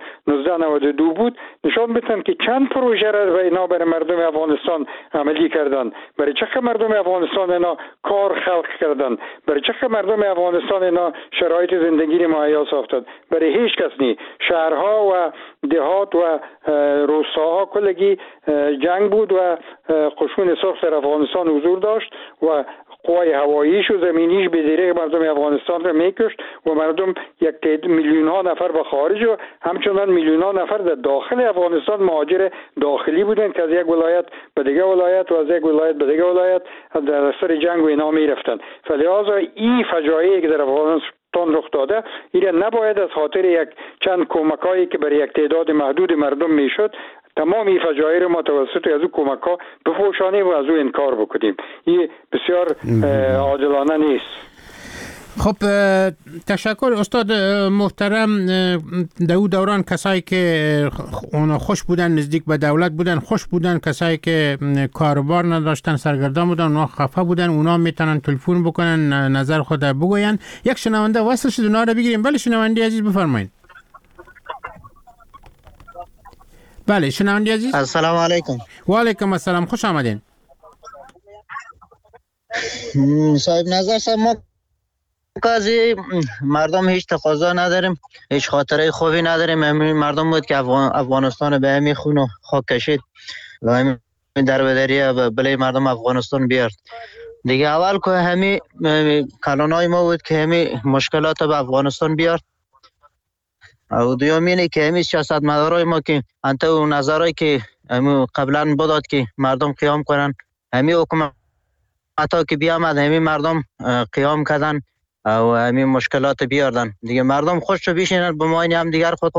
1992 بود، نشان بدن که چند پروژه را اینا برای مردم افغانستان عملی کردن. برای چه مردم افغانستان اینا کار خلق کردن، برای چه مردم افغانستان اینا شرایط زندگی مهیا ساختن. برای هیچ کس نی. شهرها و دهات و روستاها کلگی جنگ بود و خشون سرخ در افغانستان حضور داشت و قوای هواییش و زمینیش به دریغ مردم افغانستان را میکشت و مردم یک میلیون ها نفر به خارج و همچنان میلیون ها نفر در داخل افغانستان مهاجر داخلی بودن که از یک ولایت به دیگه ولایت و از یک ولایت به دیگه ولایت در اثر جنگ و اینا میرفتن. فلذا این فجایعی که در افغانستان رخ داده، این نباید از خاطر یک چند کمکایی که برای یک تعداد محدود مردم میشد تمام این فجایع رو ما توسط از او کمک ها بپوشانیم و از او انکار بکنیم. این بسیار عادلانه نیست. خب تشکر استاد محترم. در اون دوران کسایی که اونا خوش بودن، نزدیک به دولت بودن، خوش بودن. کسایی که کاروبار نداشتن، سرگردان بودن، اونا خفه بودن. اونا میتونن تلفن بکنن، نظر خود بگوین. یک شنونده وصل شد، اونا رو بگیریم. بله شنونده عزیز بفرمایید. بله شنونده عزیز. السلام علیکم. و علیکم السلام، خوش آمدین. صاحب نظر صاحب، ما کازی مردم هیچ تقاضا نداریم، هیچ خاطره خوبی نداریم. همین مردم بود که افغانستان به همین خون و خاک کشید و همین دربدری بله مردم افغانستان بیارد دیگه. اول که همین کلانای ما بود که همین مشکلات به افغانستان بیارد. و دوم اینه که همین سیاستمدارای ما که انت و نظرایی که قبلا بداد که مردم قیام کنن، همین حکومت که بیامد همین مردم قیام کردن و همین مشکلات بیاردن دیگه. مردم خوش رو بیشینن به ماین هم دیگر خود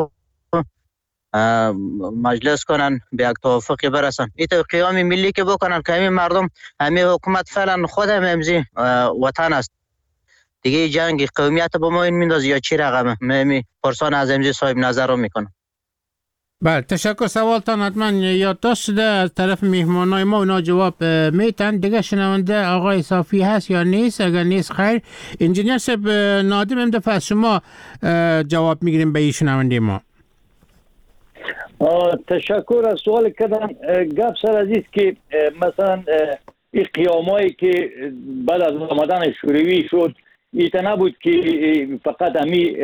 مجلس کنن، به یک توافقی برسن. این قیام ملی که بکنن که همین مردم، همین حکومت فعلا خود همزی وطن است دیگه. جنگ قومیت به ما این میندازه یا چی رقمه؟ من پرسان از امزی صاحب نظر رو میکنم. بله تشکر. سوالتان حتما یادداشت شده از طرف میهمانای ما، اونا جواب میتن. دیگه شنونده آقای صافی هست یا نیست؟ اگر نیست خیر. انجینیر صاحب نادم این دفعه از شما جواب میگیریم به این شنونده ما. تشکر. از سوال کردن گپ سر عزیز که مثلا این قیامایی که بعد از آمدن شوروی شد، ایتا نبود که فقط همی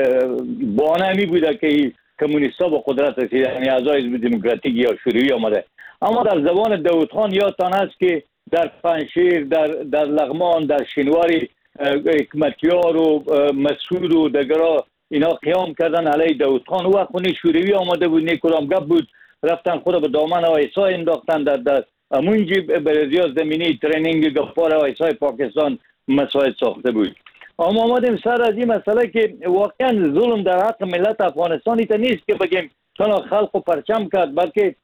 بانه همی بوده که کمونیستا به قدرت رسیده، یعنی اعضای حزب دموکراتیک یا شوروی آمده. اما در زبان داود خان یادتان است که در پنشیر، در لغمان، در شینواری حکمتیار و مسعود و دگرا اینا قیام کردن علیه داود خان. او خونی شوروی آمده بود، نیکدام گپ بود، رفتن خود به دامن آیسای انداختن. در امونجی برزیا زمینی ترینینگ گفار آیسای پاکستان مساعد ساخته بود. اما آمدیم سر از این مسئله که واقعا ظلم در حق ملت افغانستان ایتا نیست که بگیم تنها خلق و پرچم کرد، بلکه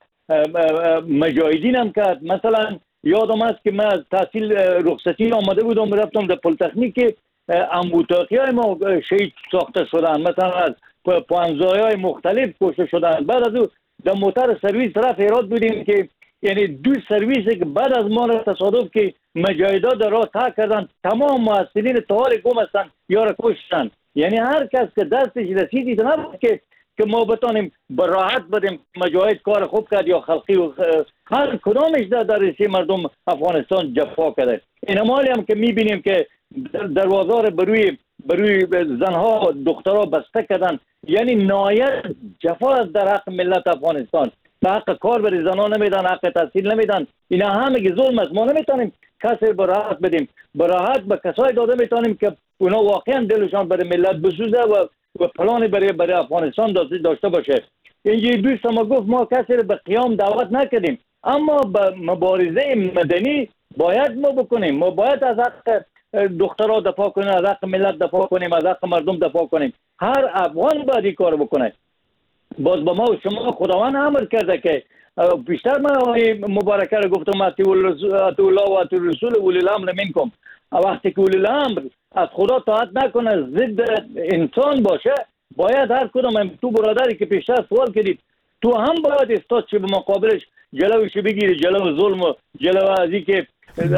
مجاهدین هم کرد. مثلا یادم است که من از تحصیل رخصتی آمده بودم، رفتم در پلیتکنیک انبوتاقی های ما شهید ساخته شدن، مثلا از پانزای های مختلف کشته شدن. بعد از او در موتر سرویس طرف هرات بودیم که یعنی 2 سرویسی که بعد از ما را تصادف که مجاهدا در راه ترک کردن، تمام محصلین طوال گم هستن یا را کشتن. یعنی هر کس که دستش رسیدی نبود که ما بتانیم به راحت بدیم مجاهد کار خوب کرد یا خلقی و هر کدامش در رسی مردم افغانستان جفا کرده. این مالی هم که میبینیم که دروازه بروی زنها دخترها بسته کردن، یعنی نهایت جفا در حق ملت افغانستان. به حق کار بر زنان نمیدن، حق تحصیل نمیدن. اینا همه که ظلم است. ما نمیتونیم کسی به راحت بدیم، به راحت به کسای داده میتونیم که اونا واقعا دلشان برای ملت بسوزه و پلان برای افغانستان داشته باشه. اینجا دوست ما گفت ما کسی رو به قیام دعوت نکردیم، اما به مبارزه مدنی باید ما بکنیم. ما باید از حق دخترها دفاع کنیم، از حق ملت دفاع کنیم، از حق مردم دفاع کنیم. هر افغان باید این کار بکنه. باز به ما و شما خداوند امر کرده که بیشتر من مبارکه رو گفتم اطیعوا الله و اطیعوا الرسول و اولی الامر منکم. وقتی که اولی الامر از خدا طاعت نکنه، ضد انسان باشه، باید هر کدوم تو برادری که پیشتر سوال کردید تو هم باید استاد چه به مقابلش جلوش بگیری، جلو ظلم و جلو از این که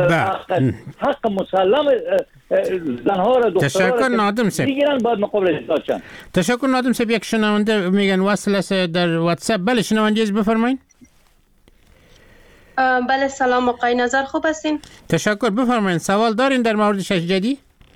حق مسلم زنها را تشکر نادم صاحب بگیرن، باید مقابلش استاد شن. تشکر نادم صاحب. یک شنونده میگن وصل است در واتساپ. بله شنونده بفرمایید. بله سلام آقای نظر، خوب هستین؟ تشکر، بفرمایید. سوال دارین در مورد ششجدی؟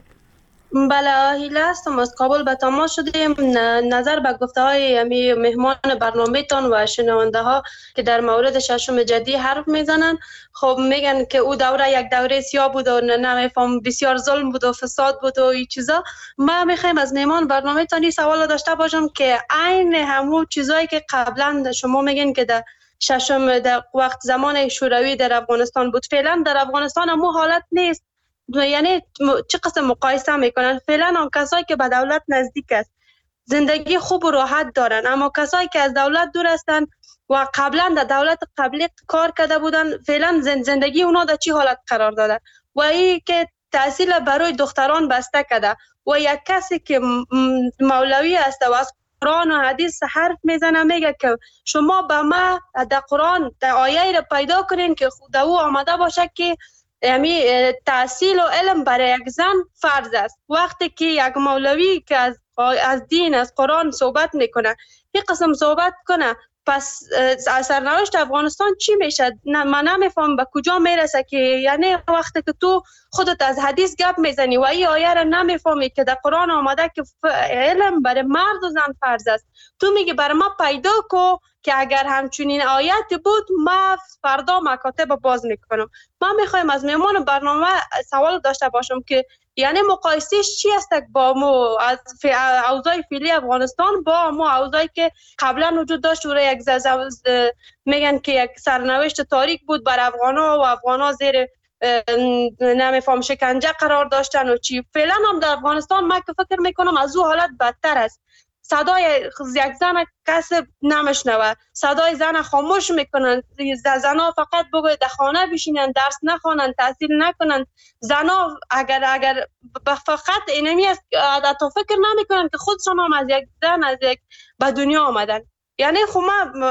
بله آهیله هستم، از کابل به تماس شدیم. نظر به گفته های مهمان برنامه تان و شنونده ها که در مورد ششم جدی حرف میزنن، خب میگن که او دوره یک دوره سیاه بود و نمیفهم بسیار ظلم بود و فساد بود و این چیزا. ما میخوایم از مهمان برنامه تان این سوال داشته باشم که عین همون چیزایی که قبلا شما میگن که در ششم در وقت زمان شوروی در افغانستان بود، فعلا در افغانستان هم حالت نیست. یعنی چه قسم مقایسه میکنن؟ فعلا هم کسایی که به دولت نزدیک است زندگی خوب و راحت دارن، اما کسایی که از دولت دور هستن و قبلا در دولت قبلی کار کرده بودن، فعلا زندگی اونا در چی حالت قرار داده؟ و این که تحصیل برای دختران بسته کرده و یک کسی که مولوی است و از قرآن و حدیث حرف میزنه، میگه که شما به ما در قرآن در آیه را پیدا کنین که خود او آمده باشه که یعنی تحصیل و علم برای یک زن فرض است. وقتی که یک مولوی که از دین از قرآن صحبت میکنه این قسم صحبت کنه، پس سرنوشت افغانستان چی میشه؟ من نمیفهم به کجا میرسه که یعنی وقتی که تو خودت از حدیث گپ میزنی و این آیه را نمیفهمی که در قرآن آمده که علم برای مرد و زن فرض است، تو میگی برای ما پیدا کو که اگر همچنین آیت بود ما فردا مکاتب باز میکنم. ما میخوایم از مهمان برنامه سوال داشته باشم که یعنی مقایسهش چی است با مو از اوضاع فعلی افغانستان با مو اوضاعی که قبلا وجود داشت و یک میگن که یک سرنوشت تاریک بود بر افغانا و افغانا زیر نمیفهم شکنجه قرار داشتن و چی. فعلا هم در افغانستان ما که فکر میکنم از او حالت بدتر است. صدای یک زن کس نمیشنوه، صدای زن خاموش میکنن، زنها فقط بگوید در خانه بشینن، درس نخوانن، تحصیل نکنن. زنها اگر فقط اینمی است تا فکر نمیکنن که خودشون هم از یک زن از یک به دنیا آمدن. یعنی خب ما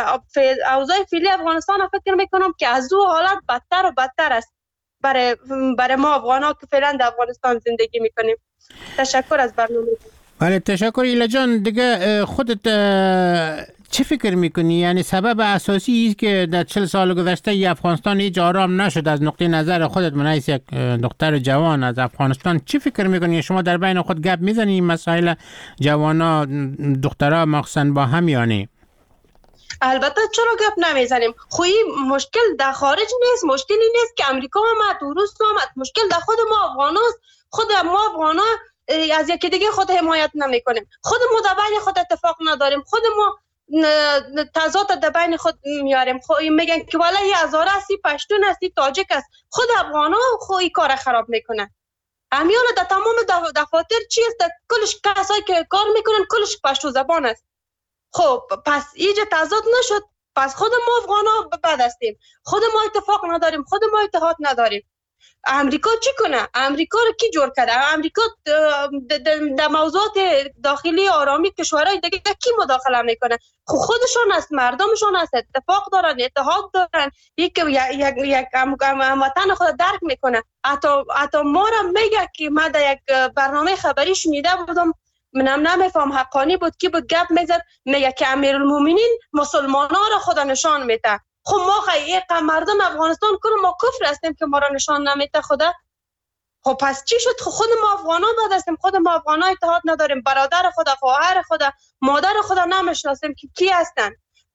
اوضاع فعلی افغانستان فکر میکنم که از او حالت بدتر و بدتر است برای ما افغان‌ها که فعلا در افغانستان زندگی میکنیم. تشکر از برنامه. بله تشکر ایلا جان. دیگه خودت چه فکر میکنی؟ یعنی سبب اساسی است که در 40 سال گذشته افغانستان هیچ آرام نشد از نقطه نظر خودت من حیث یک دختر جوان از افغانستان چه فکر میکنی؟ شما در بین خود گپ میزنی این مسائل جوانا دخترها مخصوصا با هم یعنی؟ البته چرا گپ نمیزنیم؟ خوی مشکل در خارج نیست، مشکلی نیست که امریکا آمد روس آمد، مشکل در خود ما افغاناست. خود ما افغانا از یکی دیگه خود حمایت نمیکنیم، خود ما در بین خود اتفاق نداریم، خود ما تضاد در بین خود میاریم. میگن که والا یه هزاره هستی، پشتون هستی، تاجیک است. خود افغانا خود کار خراب میکنن. امیال در تمام دفاتر چی است؟ کلش کسایی که کار میکنن کلش پشتو زبان است. خب پس اینجا تضاد نشد، پس خود ما افغانا بد هستیم، خود ما اتفاق نداریم، خود ما اتحاد نداریم. امریکا چی کنه؟ امریکا رو کی جور کرده؟ امریکا در موضوعات داخلی آرامی کشورهای دیگه کی مداخله میکنه؟ خودشون است، مردمشون است، اتفاق دارن، اتحاد دارن، یک وطن خود درک میکنه. حتی ما را میگه که من در یک برنامه خبری شنیده بودم، منم نمیفهم حقانی بود که بود گپ میزد، میگه که امیرالمومنین مسلمانا را خود نشان میده. خب ما خیلی مردم افغانستان کنم ما کفر هستیم که ما را نشان نمیده خدا؟ خب پس چی شد؟ خود ما افغانا بد هستیم، خود ما افغانا اتحاد نداریم، برادر خدا، خواهر خدا، مادر خدا نمیشناسیم که کی هستن.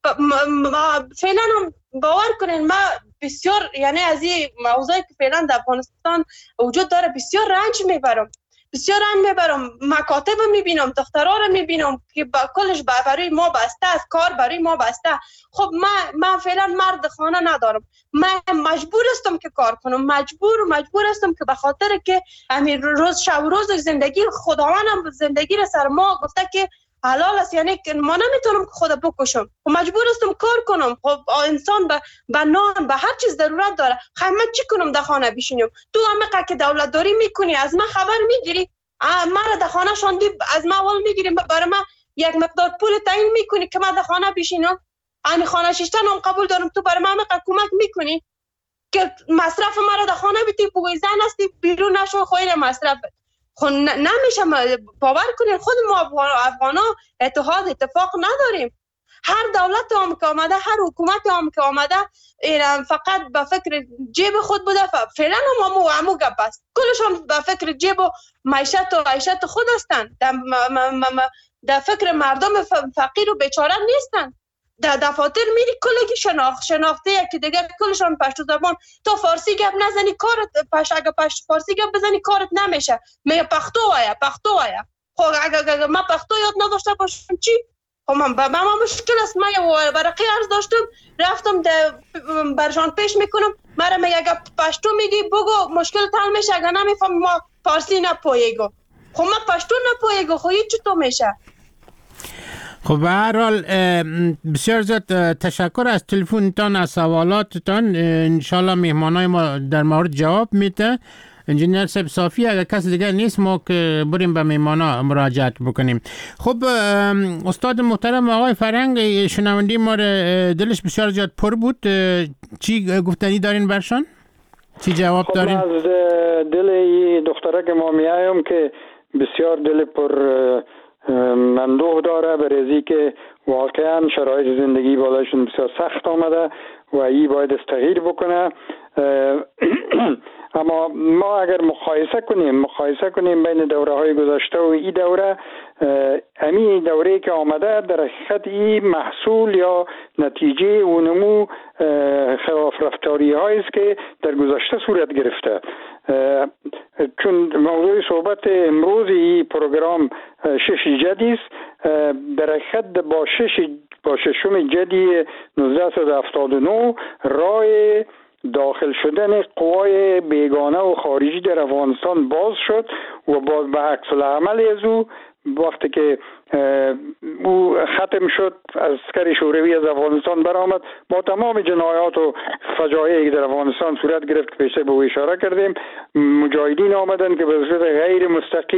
فعلا هم باور کنین ما بسیار یعنی از این موضوعی که فعلا در افغانستان وجود داره بسیار رنج میبرم، بسیار میبرم. مکاتب میبینم، دخترها رو میبینم که کلش برای ما بسته است، کار برای ما بسته. خب من فعلا مرد خانه ندارم، من مجبور هستم که کار کنم، مجبور هستم که به خاطر که همین روز شب روز زندگی خداوندم زندگی رو سر ما گفته که حلال است، یعنی ما نمیتونم که خود بکشم، خب مجبور هستم کار کنم. خب انسان به نان به هر چیز ضرورت داره. خب من چی کنم در خانه بشینم؟ تو همه که دولت داری میکنی از من خبر میگیری، مرا در خانه شاندی از من اول میگیری، برای من یک مقدار پول تعیین میکنی که من در خانه بشینم، همین خانه شیشتن هم قبول دارم، تو برای من کمک میکنی که مصرف مرا در خانه بیتی، بوی زن هستی بیرون نشو خیر مصرف. خب نمیشه باور کنید خود ما افغانا اتفاق نداریم. هر دولت هم که آمده، هر حکومت هم که آمده فقط به فکر جیب خود بوده. فعلا هم همو گپ است، کلشون به فکر جیب و معیشت خود هستند، در فکر مردم فقیر و بیچاره نیستند. در دفاتر میری کلگی شناخته که دیگه کلشون پشتو زبان. تو فارسی گپ نزنی کارت اگه فارسی گپ بزنی کارت نمیشه، میگه پختو آیا. خب اگه من پختو یاد نداشته باشم چی؟ خب من مشکل است. من برقی عرض داشتم رفتم برشان پیش میکنم، مرا میگه اگه پشتو میگی بگو مشکل حل میشه، اگه نمیفهم ما فارسی نپویگو. خب من پشتو نپویگو، خب هیچ چطور میشه؟ خب به هر حال بسیار زیاد تشکر از تلفنتان، از سوالاتتان. انشالله مهمانای ما در مورد جواب میده. انجینیر صاحب صافی اگر کسی دیگر نیست ما که بریم به مهمانا مراجعت بکنیم. خب استاد محترم آقای فرهنگ، شنوندی ما دلش بسیار زیاد پر بود، چی گفتنی دارین برشان؟ چی جواب دارین؟ از دل دختره که ما میایم که بسیار دل پر مندوح داره، برای که واقعا شرایط زندگی بالایشون بسیار سخت آمده و ای باید تغییر بکنه. اما ما اگر مقایسه کنیم بین دوره های گذشته و این دوره، همین دوره که آمده در حقیقت این محصول یا نتیجه و نمو خلاف رفتاری هایی است که در گذشته صورت گرفته. چون موضوع صحبت امروز این پروگرام شش جدی است، در حقیقت با ششم جدی 1979 راه داخل شدن قوای بیگانه و خارجی در افغانستان باز شد و به عکس العمل از او وقتی که او ختم شد، عسکر شوروی از افغانستان برآمد با تمام جنایات و فجایعی که در افغانستان صورت گرفت، پیش به او اشاره کردیم. مجاهدین آمدن که به صورت غیر مستقیم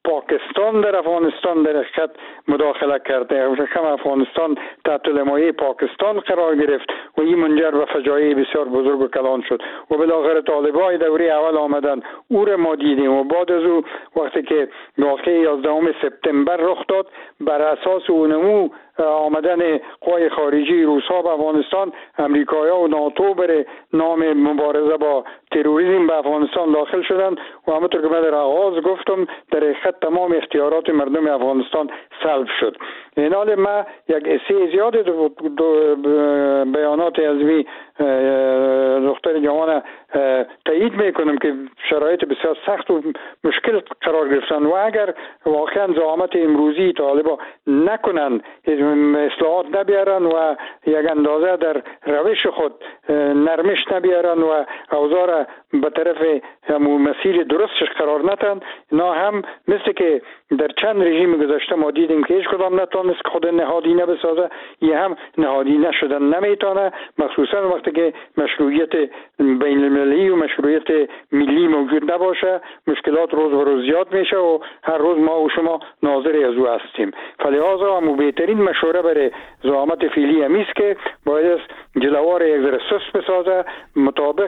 پاکستان در افغانستان در حقیقت مداخله کرده و کم افغانستان تحت لمایه پاکستان قرار گرفت و این منجر به فجایع بسیار بزرگ و کلان شد و بالاخره طالبای دوره اول آمدن او را ما دیدیم و بعد از او وقتی که واقعه 11 سپتامبر رخ داد بر اساس اونمو آمدن قوای خارجی روس‌ها به افغانستان امریکایی‌ها و ناتو بر نام مبارزه با تروریسم به افغانستان داخل شدند و همونطور که من در آغاز گفتم در حقیقت تمام اختیارات مردم افغانستان سلب شد. این حال ما یک اسی زیاد بیانات علمی دختر جوان تایید میکنم که شرایط بسیار سخت و مشکل قرار گرفتن و اگر واقعا زعامت امروزی طالبا نکنن اصلاحات نبیارن و یک اندازه در روش خود نرمش نبیارن و اوضاع به طرف مسیر درستش قرار ندن، اینا هم مثل که در چند رژیم گذشته ما دیدیم که هیچ کدام نتونست خود نهادینه بسازه، یه هم نهادینه شدن نمیتونه، مخصوصا وقتی که مشروعیت بین المللی و مشروعیت ملی موجود نباشه مشکلات روز به روز زیاد میشه و هر روز ما و شما ناظر از او هستیم. فلذا هم بهترین مشوره برای زعامت فعلی همیست که باید جلوار یک ذره سست بسازه مطابق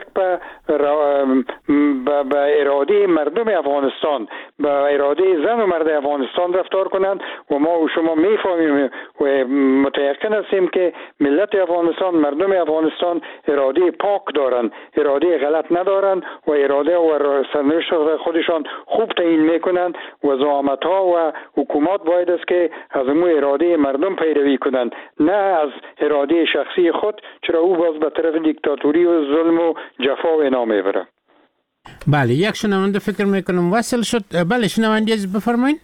به اراده مردم افغانستان، به اراده زن و مرد افغانستان رفتار کنند و ما و شما میفهمیم و متيقن هستیم که ملت افغانستان، مردم افغانستان اراده پاک دارن، اراده غلط ندارن و اراده و سرنوشت خودشان خوب تعیین میکنن و زعامت ها و حکومات باید است که از اون اراده مردم پیروی کنند نه از اراده شخصی خود، چرا او باز به طرف دیکتاتوری و ظلم و جفا و اینا میبره. بله، یک شنونده فکر میکنم وصل شد. بله شنونده بفرمایید.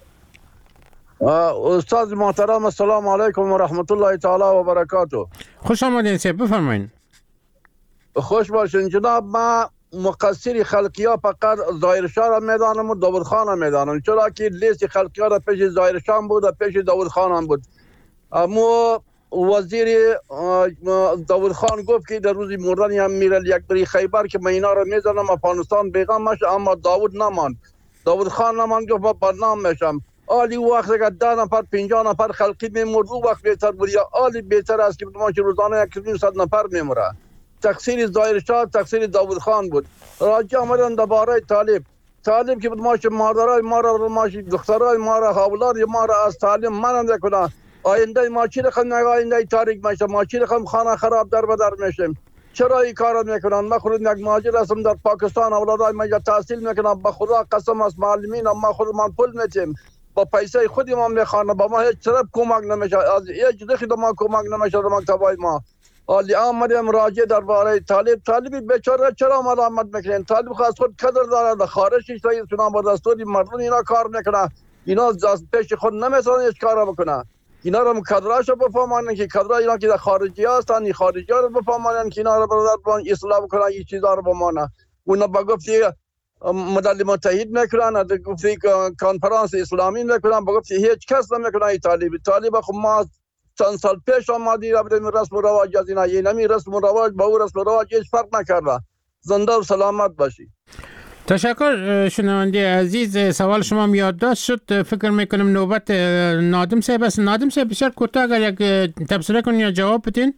استاد محترم السلام علیکم و رحمت الله تعالی و برکاته. خوش آمدین سید، بفرمایید. خوش باشین جناب. ما مقصر خلقیا فقط ظاهرشاه را میدانم و داود خان را میدانم، چرا که لیست خلقیا را پیش ظاهرشاه بود و پیش داود خان هم بود. اما وزیر داود خان گفت که در روز مردن هم میرل یک بری خیبر که من اینا را میزنم افغانستان بیغم میشه، اما داود نمان، داود خان نمان، گفت ما بدنام میشم. آلی وقت که 10 نفر 50 نفر خلقی میمرد او وقت بهتر بود، یا آلی بهتر است که ما روزانه 100 نفر میمره. تقصیر ظاهرشاه تقصیر داود خان بود. راجع آمدن درباره طالب که ما مادرای ما را دخترای ما را اولاد ما را از تعلیم منع نکنه. آینده ما چی رقم آینده تاریک میشه، ما چی رقم خانه خراب در بدر میشیم. چرا این کارا میکنن؟ ما خود یک مهاجر هستم در پاکستان، اولادای ما تحصیل میکنن، به خدا قسم است معلمین ما خودمان پول میتیم، با پیسه خودی ما میخوانه، با ما هیچ طرف کمک نمیشه، از هیچ دخی ما کمک نمیشه در مکتبای ما. حالی آمدیم راجع درباره طالبی بیچاره چرا ملامت میکنین؟ طالب خاص خود قدر داره، در خارجش رئیس جمهور با دستوری مردم اینا کار میکنه، اینا از پیش خود نمیتونن هیچ کارا بکنه. اینا رو کادراشو بفهمانن که کادرای اینا که در خارجی هستن، این خارجی ها رو بفهمانن که اینا رو برادر اصلاح بکنن، این چیزا رو بمانه. اونا با گفتی ملل متحد میکنن، از گفتی کنفرانس اسلامی میکنن، با گفتی هیچ کس نمیکنه. این طالب خب ما چند سال پیش آمدی رفتیم رسم و رواج از اینا، این همین رسم و رواج با او رسم و رواج هیچ فرق نکرده. زنده و سلامت باشی. تشکر شنونده عزیز، سوال شما یادداشت شد. فکر میکنم نوبت نادم صاحب است. نادم صاحب بسیار کوتاه اگر یک تبصره کنین یا جواب بدین.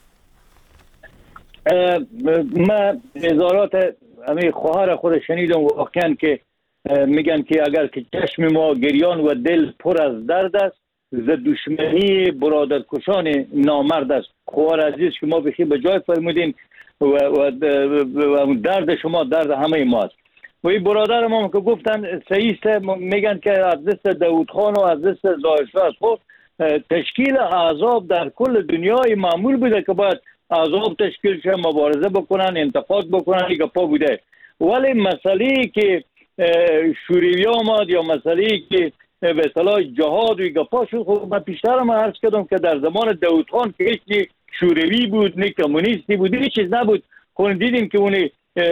ما هزارات همین خواهر خود شنیدم واقعا که میگن که اگر که چشم ما گریان و دل پر از درد است، ز دشمنی برادرکشان نامرد است. خواهر عزیز که ما بخیر به جای فرمودین و درد شما درد همه ماست. و این برادر ما که گفتن صحیح است، میگن که از دست داود خان و از دست ظاهرشاه خود تشکیل احزاب در کل دنیای معمول بوده که باید احزاب تشکیل شه، مبارزه بکنن، انتقاد بکنن، این گپا بوده. ولی مسئله که شوروی آمد یا مسئله که به اصطلاح جهاد و گپا شد، خب من پیشتر ما عرض کردم که در زمان داود خان که هیچ شوروی بود نه کمونیستی بود، هیچ چیز نبود. خب دیدیم که اون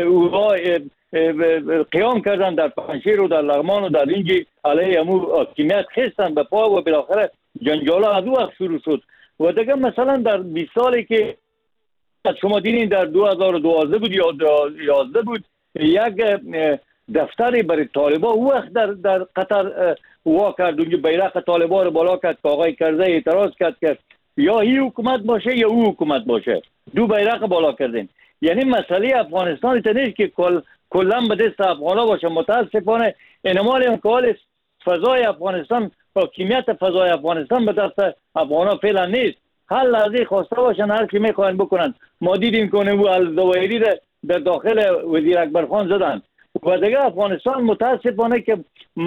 قیام کردن در پنشیر و در لغمان و در اینجی علیه امو حاکمیت خستن به پا و بالاخره جنجال از او وقت شروع شد. و دیگه مثلا در 20 سالی که شما دیدین در 2012 بود یا 11 بود، یک دفتری برای طالبان وقت در قطر وا کرد، اونجا بیرق طالبان رو بالا کرد که آقای کرزی اعتراض کرد که یا این حکومت باشه یا او حکومت باشه، دو بیرق بالا کردیم. یعنی مسئله افغانستان ایت نیست که کلا به دست افغانا باشه. متاسفانه انمال امکان فضای افغانستان، حاکمیت فضای افغانستان به دست افغانا فعلا نیست. هر لحظه خواسته باشن هر چی میخواین بکنن. ما دیدیم که اون الزوایری در داخل وزیر اکبر خان زدن و دیگه افغانستان متاسفانه که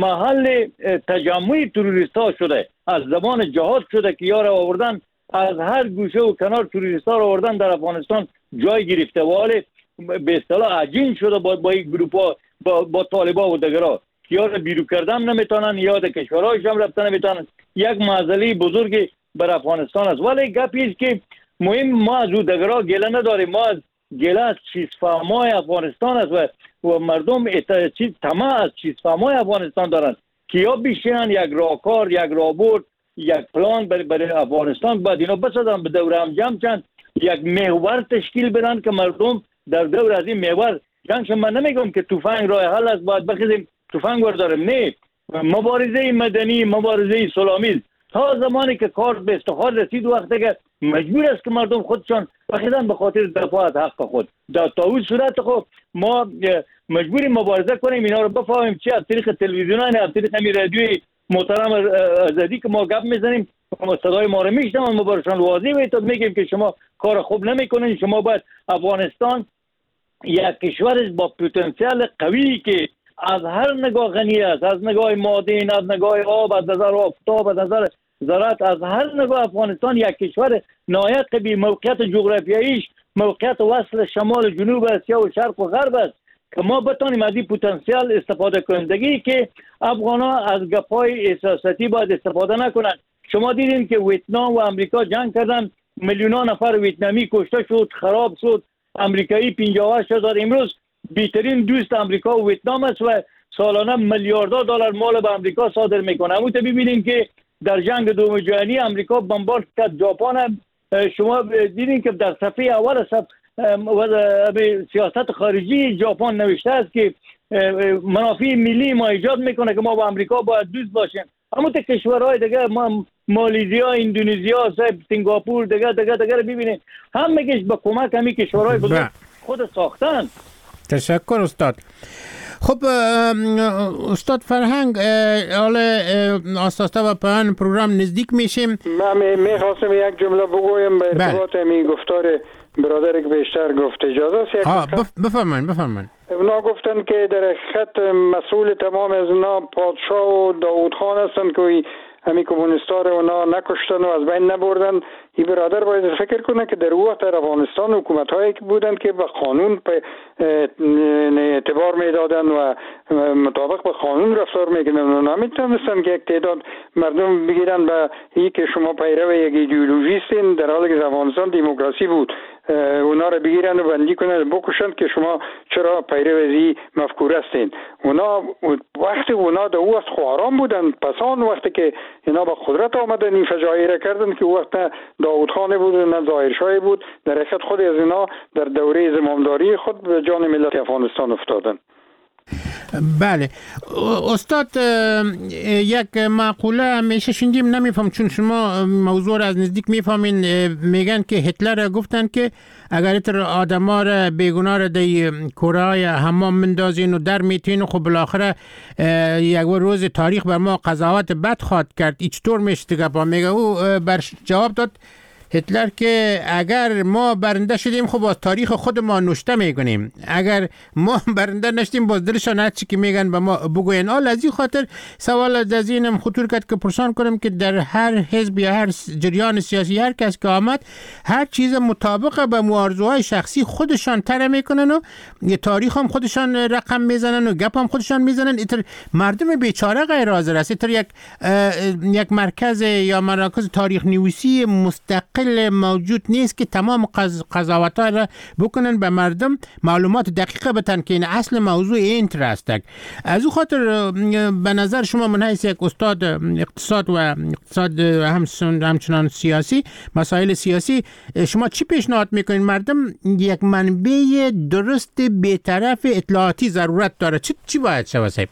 محل تجمع تروریست ها شده. از زمان جهاد شده که یار آوردن از هر گوشه و کنار تروریست ها رو آوردن در افغانستان جای گرفته و حال به اصطلاح عجین شده با این گروپ ها با طالبا و دیگرها که یا بیرون کردن نمیتونن یا در کشورهایش هم رفتن نمیتونن. یک معضله بزرگی بر افغانستان است. ولی گپی است که مهم ما از او دیگرها گله نداریم. ما از گله از چیزفهمای افغانستان است و مردم طمع از چیزفهمای افغانستان دارند که یا بیشترن یک راهکار، یک راهبرد، یک پلان برای افغانستان باید اینا بسازن، به دور هم جمع چند یک محور تشکیل بدن که مردم در دور از این محور جنگش. من نمیگم که تفنگ راه حل است باید بخیزیم تفنگ برداریم، نه. مبارزه مدنی، مبارزه اسلامی تا زمانی که کار به استخار رسید وقتی که مجبور است که مردم خودشان بخیزن به خاطر دفاع از حق خود. در اون صورت خود ما مجبوری مبارزه کنیم، اینا رو بفهمیم چی از طریق تلویزیون از طریق همین رادیوی محترم آزادی که ما گپ میزنیم صدای ما رو میشنون، ما برشان واضح میگیم که شما کار خوب نمیکنین. شما باید افغانستان یک کشور با پتانسیل قوی که از هر نگاه غنی است، از نگاه معادن، از نگاه آب، از نظر آفتاب، از نظر زراعت، از هر نگاه افغانستان یک کشور نهایت قوی. موقعیت جغرافیاییش موقعیت وصل شمال جنوب اسیا و شرق و غرب است که ما بتونیم از این پتانسیل استفاده کنندگی که افغانا از گپای احساساتی باید استفاده نکنند. شما دیدین که ویتنام و امریکا جنگ کردن، میلیون نفر ویتنامی کشته شد، خراب شد. امریکایی 58,000 امروز بیترین دوست امریکا و ویتنام است و سالانه میلیاردها دلار مال به امریکا صادر میکنه. همون ببینیم که در جنگ دوم جهانی امریکا بمبارد کرد ژاپن. شما دیدین که در صفحه اول سیاست خارجی ژاپن نوشته است که منافع ملی ما ایجاد میکنه که ما با امریکا باید دوست باشیم. همون کشورهای دیگه مالزیا، اندونزیا، سنگاپور دیگه ببینید همه‌گیش با کمک همین کشورهای بزرگ خود ساختن. تشکر استاد. خب استاد فرهنگ، حالا آستاسته و پایان پروگرام نزدیک میشیم. من میخواستم یک جمله بگویم به ارتباط می گفتار برادر که بیشتر گفت. اجازه است؟ بفرمایید. اونا گفتن که در حقیقت مسئول تمام از اونا پادشاه و داوود خان هستن که همین کمونیستا رو اونا نکشتن و از بین نبردن. این برادر باید فکر کنه که در وقت در افغانستان حکومت هایی که بودن که به قانون اعتبار میدادن و مطابق به قانون رفتار میکنن و نمیتونستن که یک تعداد مردم بگیرن به این که شما پیرو یک ایدئولوژیستین در حالی که افغانستان دموکراسی بود اونا رو بگیرن و بندی کنن بکشن که شما چرا پیرو از این مفکوره هستین. اونا وقتی اونا در وقت خواران بودن، پس آن وقتی که اینا با قدرت آمدن این فجایع را کردن که وقت نه داوود خان بود نه ظاهرشاه بود، در حقیقت خود از اینا در دوره زمامداری خود به جان ملت افغانستان افتادن. بله استاد، یک مقوله همیشه شنیدیم، نمیفهم چون شما موضوع را از نزدیک میفهمین. میگن که هتلر گفتن که اگر اتر آدما را بیگناه را دی کره حمام مندازین و در میتین و خب بالاخره یک روز تاریخ بر ما قضاوت بد خواهد کرد. چطور میشه دیگه؟ میگه او بر جواب داد هتلر که اگر ما برنده شدیم خب از تاریخ خود ما نوشته میکنیم، اگر ما برنده نشدیم باز دلشان هر چی که میگن به ما بگوین. از این خاطر سوال از ذهنم خطور کرد که پرسان کنم که در هر حزب یا هر جریان سیاسی هر کس که آمد هر چیز مطابق به آرزوهای شخصی خودشان طرح میکنن و تاریخ هم خودشان رقم میزنن و گپ هم خودشان میزنن. مردم بیچاره غیر حاضر است. یک مرکز یا مراکز تاریخ نویسی مستقل وسایل موجود نیست که تمام قضاوت‌ها را بکنن به مردم معلومات دقیقه بدن که این اصل موضوع اینترست. از او خاطر به نظر شما من حیث یک استاد اقتصاد و اقتصاد همچنان سیاسی، مسائل سیاسی، شما چی پیشنهاد میکنین؟ مردم یک منبع درست بی‌طرف اطلاعاتی ضرورت داره. چی باید شود صاحب؟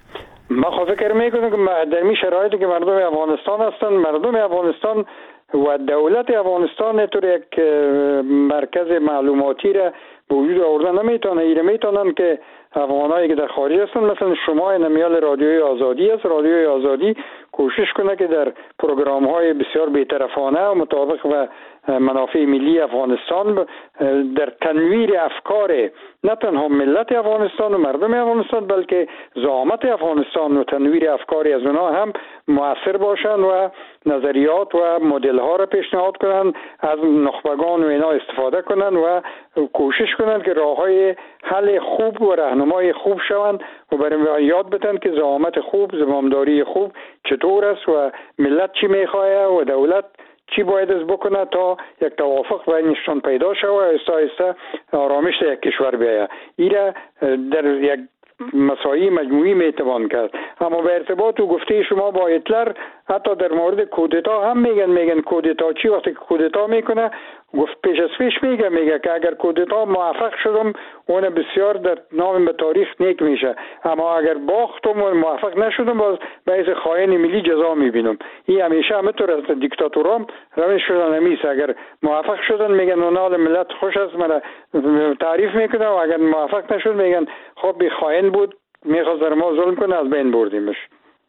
ما فکر میکنم که در این شرایطی که مردم افغانستان هستند، مردم افغانستان و دولت افغانستان طور یک مرکز معلوماتی را به وجود آوردن نمیتونن که افغانایی که در خارج هستن، مثلا شما نمیال رادیوی آزادی است، رادیوی آزادی کوشش کنه که در پروگرام های بسیار بی‌طرفانه و مطابق و منافع ملی افغانستان در تنویر افکار نه تنها ملت افغانستان و مردم افغانستان بلکه زعامت افغانستان و تنویر افکاری از اونها هم مؤثر باشند و نظریات و مدل ها را پیشنهاد کنند، از نخبگان و اینا استفاده کنند و کوشش کنند که راه های حل خوب و راهنمای خوب شوند و برای یاد بدن که زعامت خوب، زمامداری خوب چطور است و ملت چی میخواه و دولت چی باید از بکنه تا یک توافق بینشان پیدا شود و آهسته آهسته آرامش یک کشور بیاید. ایره در یک مسایی مجموعی میتوان کرد. اما به ارتباط و گفته شما با هیتلر، حتی در مورد کودتا هم میگن کودتا چی؟ وقتی که کودتا میکنه گفت پیش از پیش میگه که اگر کودتا موفق شدم اون بسیار در نام به تاریخ نیک میشه، اما اگر باختم و موفق نشدم باز باعث خائن ملی جزا میبینم. این همیشه همینطور است. دیکتاتورام روش شدن همیست، اگر موفق شدن میگن اونال ملت خوش است، من تعریف میکنه، و اگر موفق نشد میگن خب بی خائن بود، میخواست در ما ظلم کنه، از بین بردیمش.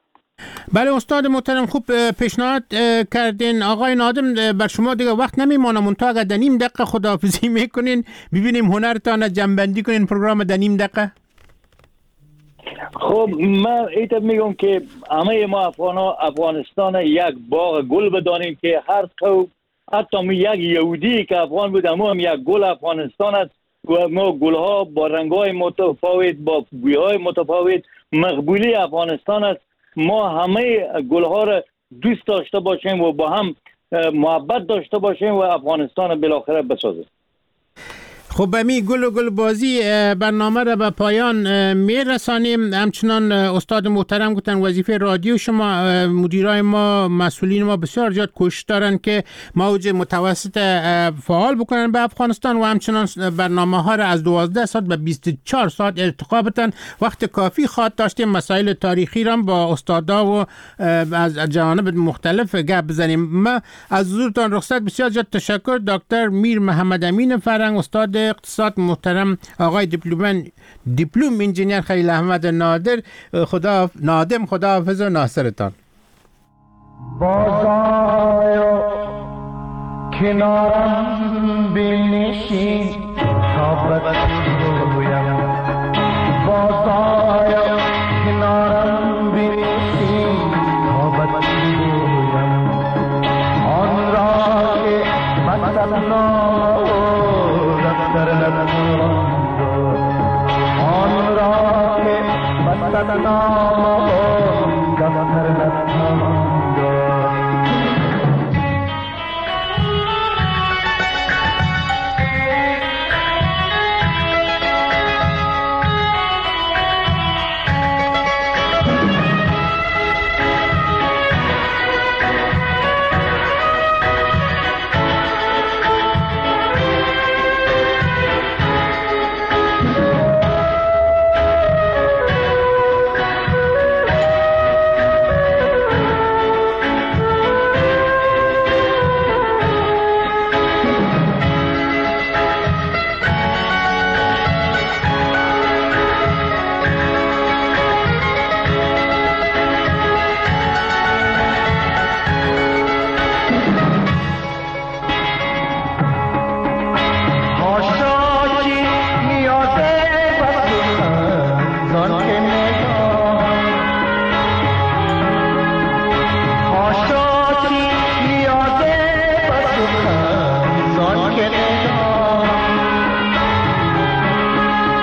بله استاد محترم، خوب پیشنهاد کردین. آقای نادم بر شما دیگه وقت نمیمانه، منتها اگر در نیم دقیقه خداحافظی میکنین ببینیم هنرتان جنبندی کنین پروگرام در نیم دقیقه. خب من ایتا میگم که همه ما افغانستان یک باغ گل بدانیم که هر قوم، حتی یک یهودی که افغان بود هم یک گل افغانستان است و ما گلها با رنگ‌های متفاوت، با بوی‌های متفاوت، مقبولی افغانستان است. ما همه گلها را دوست داشته باشیم و با هم محبت داشته باشیم و افغانستان بالاخره بسازیم. خب امی گل بازی برنامه را به پایان میرسانیم. همچنان استاد محترم گفتن وظیفه رادیو شما، مدیرای ما، مسئولین ما بسیار زیاد کوشش دارن که موج متوسط فعال بکنن به افغانستان و همچنان برنامه ها را از 12 ساعت به 24 ساعت ارتقا بدن. وقت کافی خواهد داشتیم مسائل تاریخی را با استادا و از جوانب مختلف گپ بزنیم. ما از حضورتان رخصت، بسیار زیاد تشکر. دکتر میر محمد امین فرنگ، استاد اقتصاد، محترم آقای دیپلم انجینیر خلیل احمد نادر، خدا حافظ و ناصرتان. بازآی کنارم بنشین تا بگویم، بازآی کنارم بنشین تا بگویم آن را که مثلا آن را که بدنام دفتر نتماند.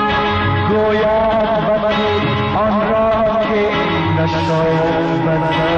گوید بدی آن را که نشاید بدن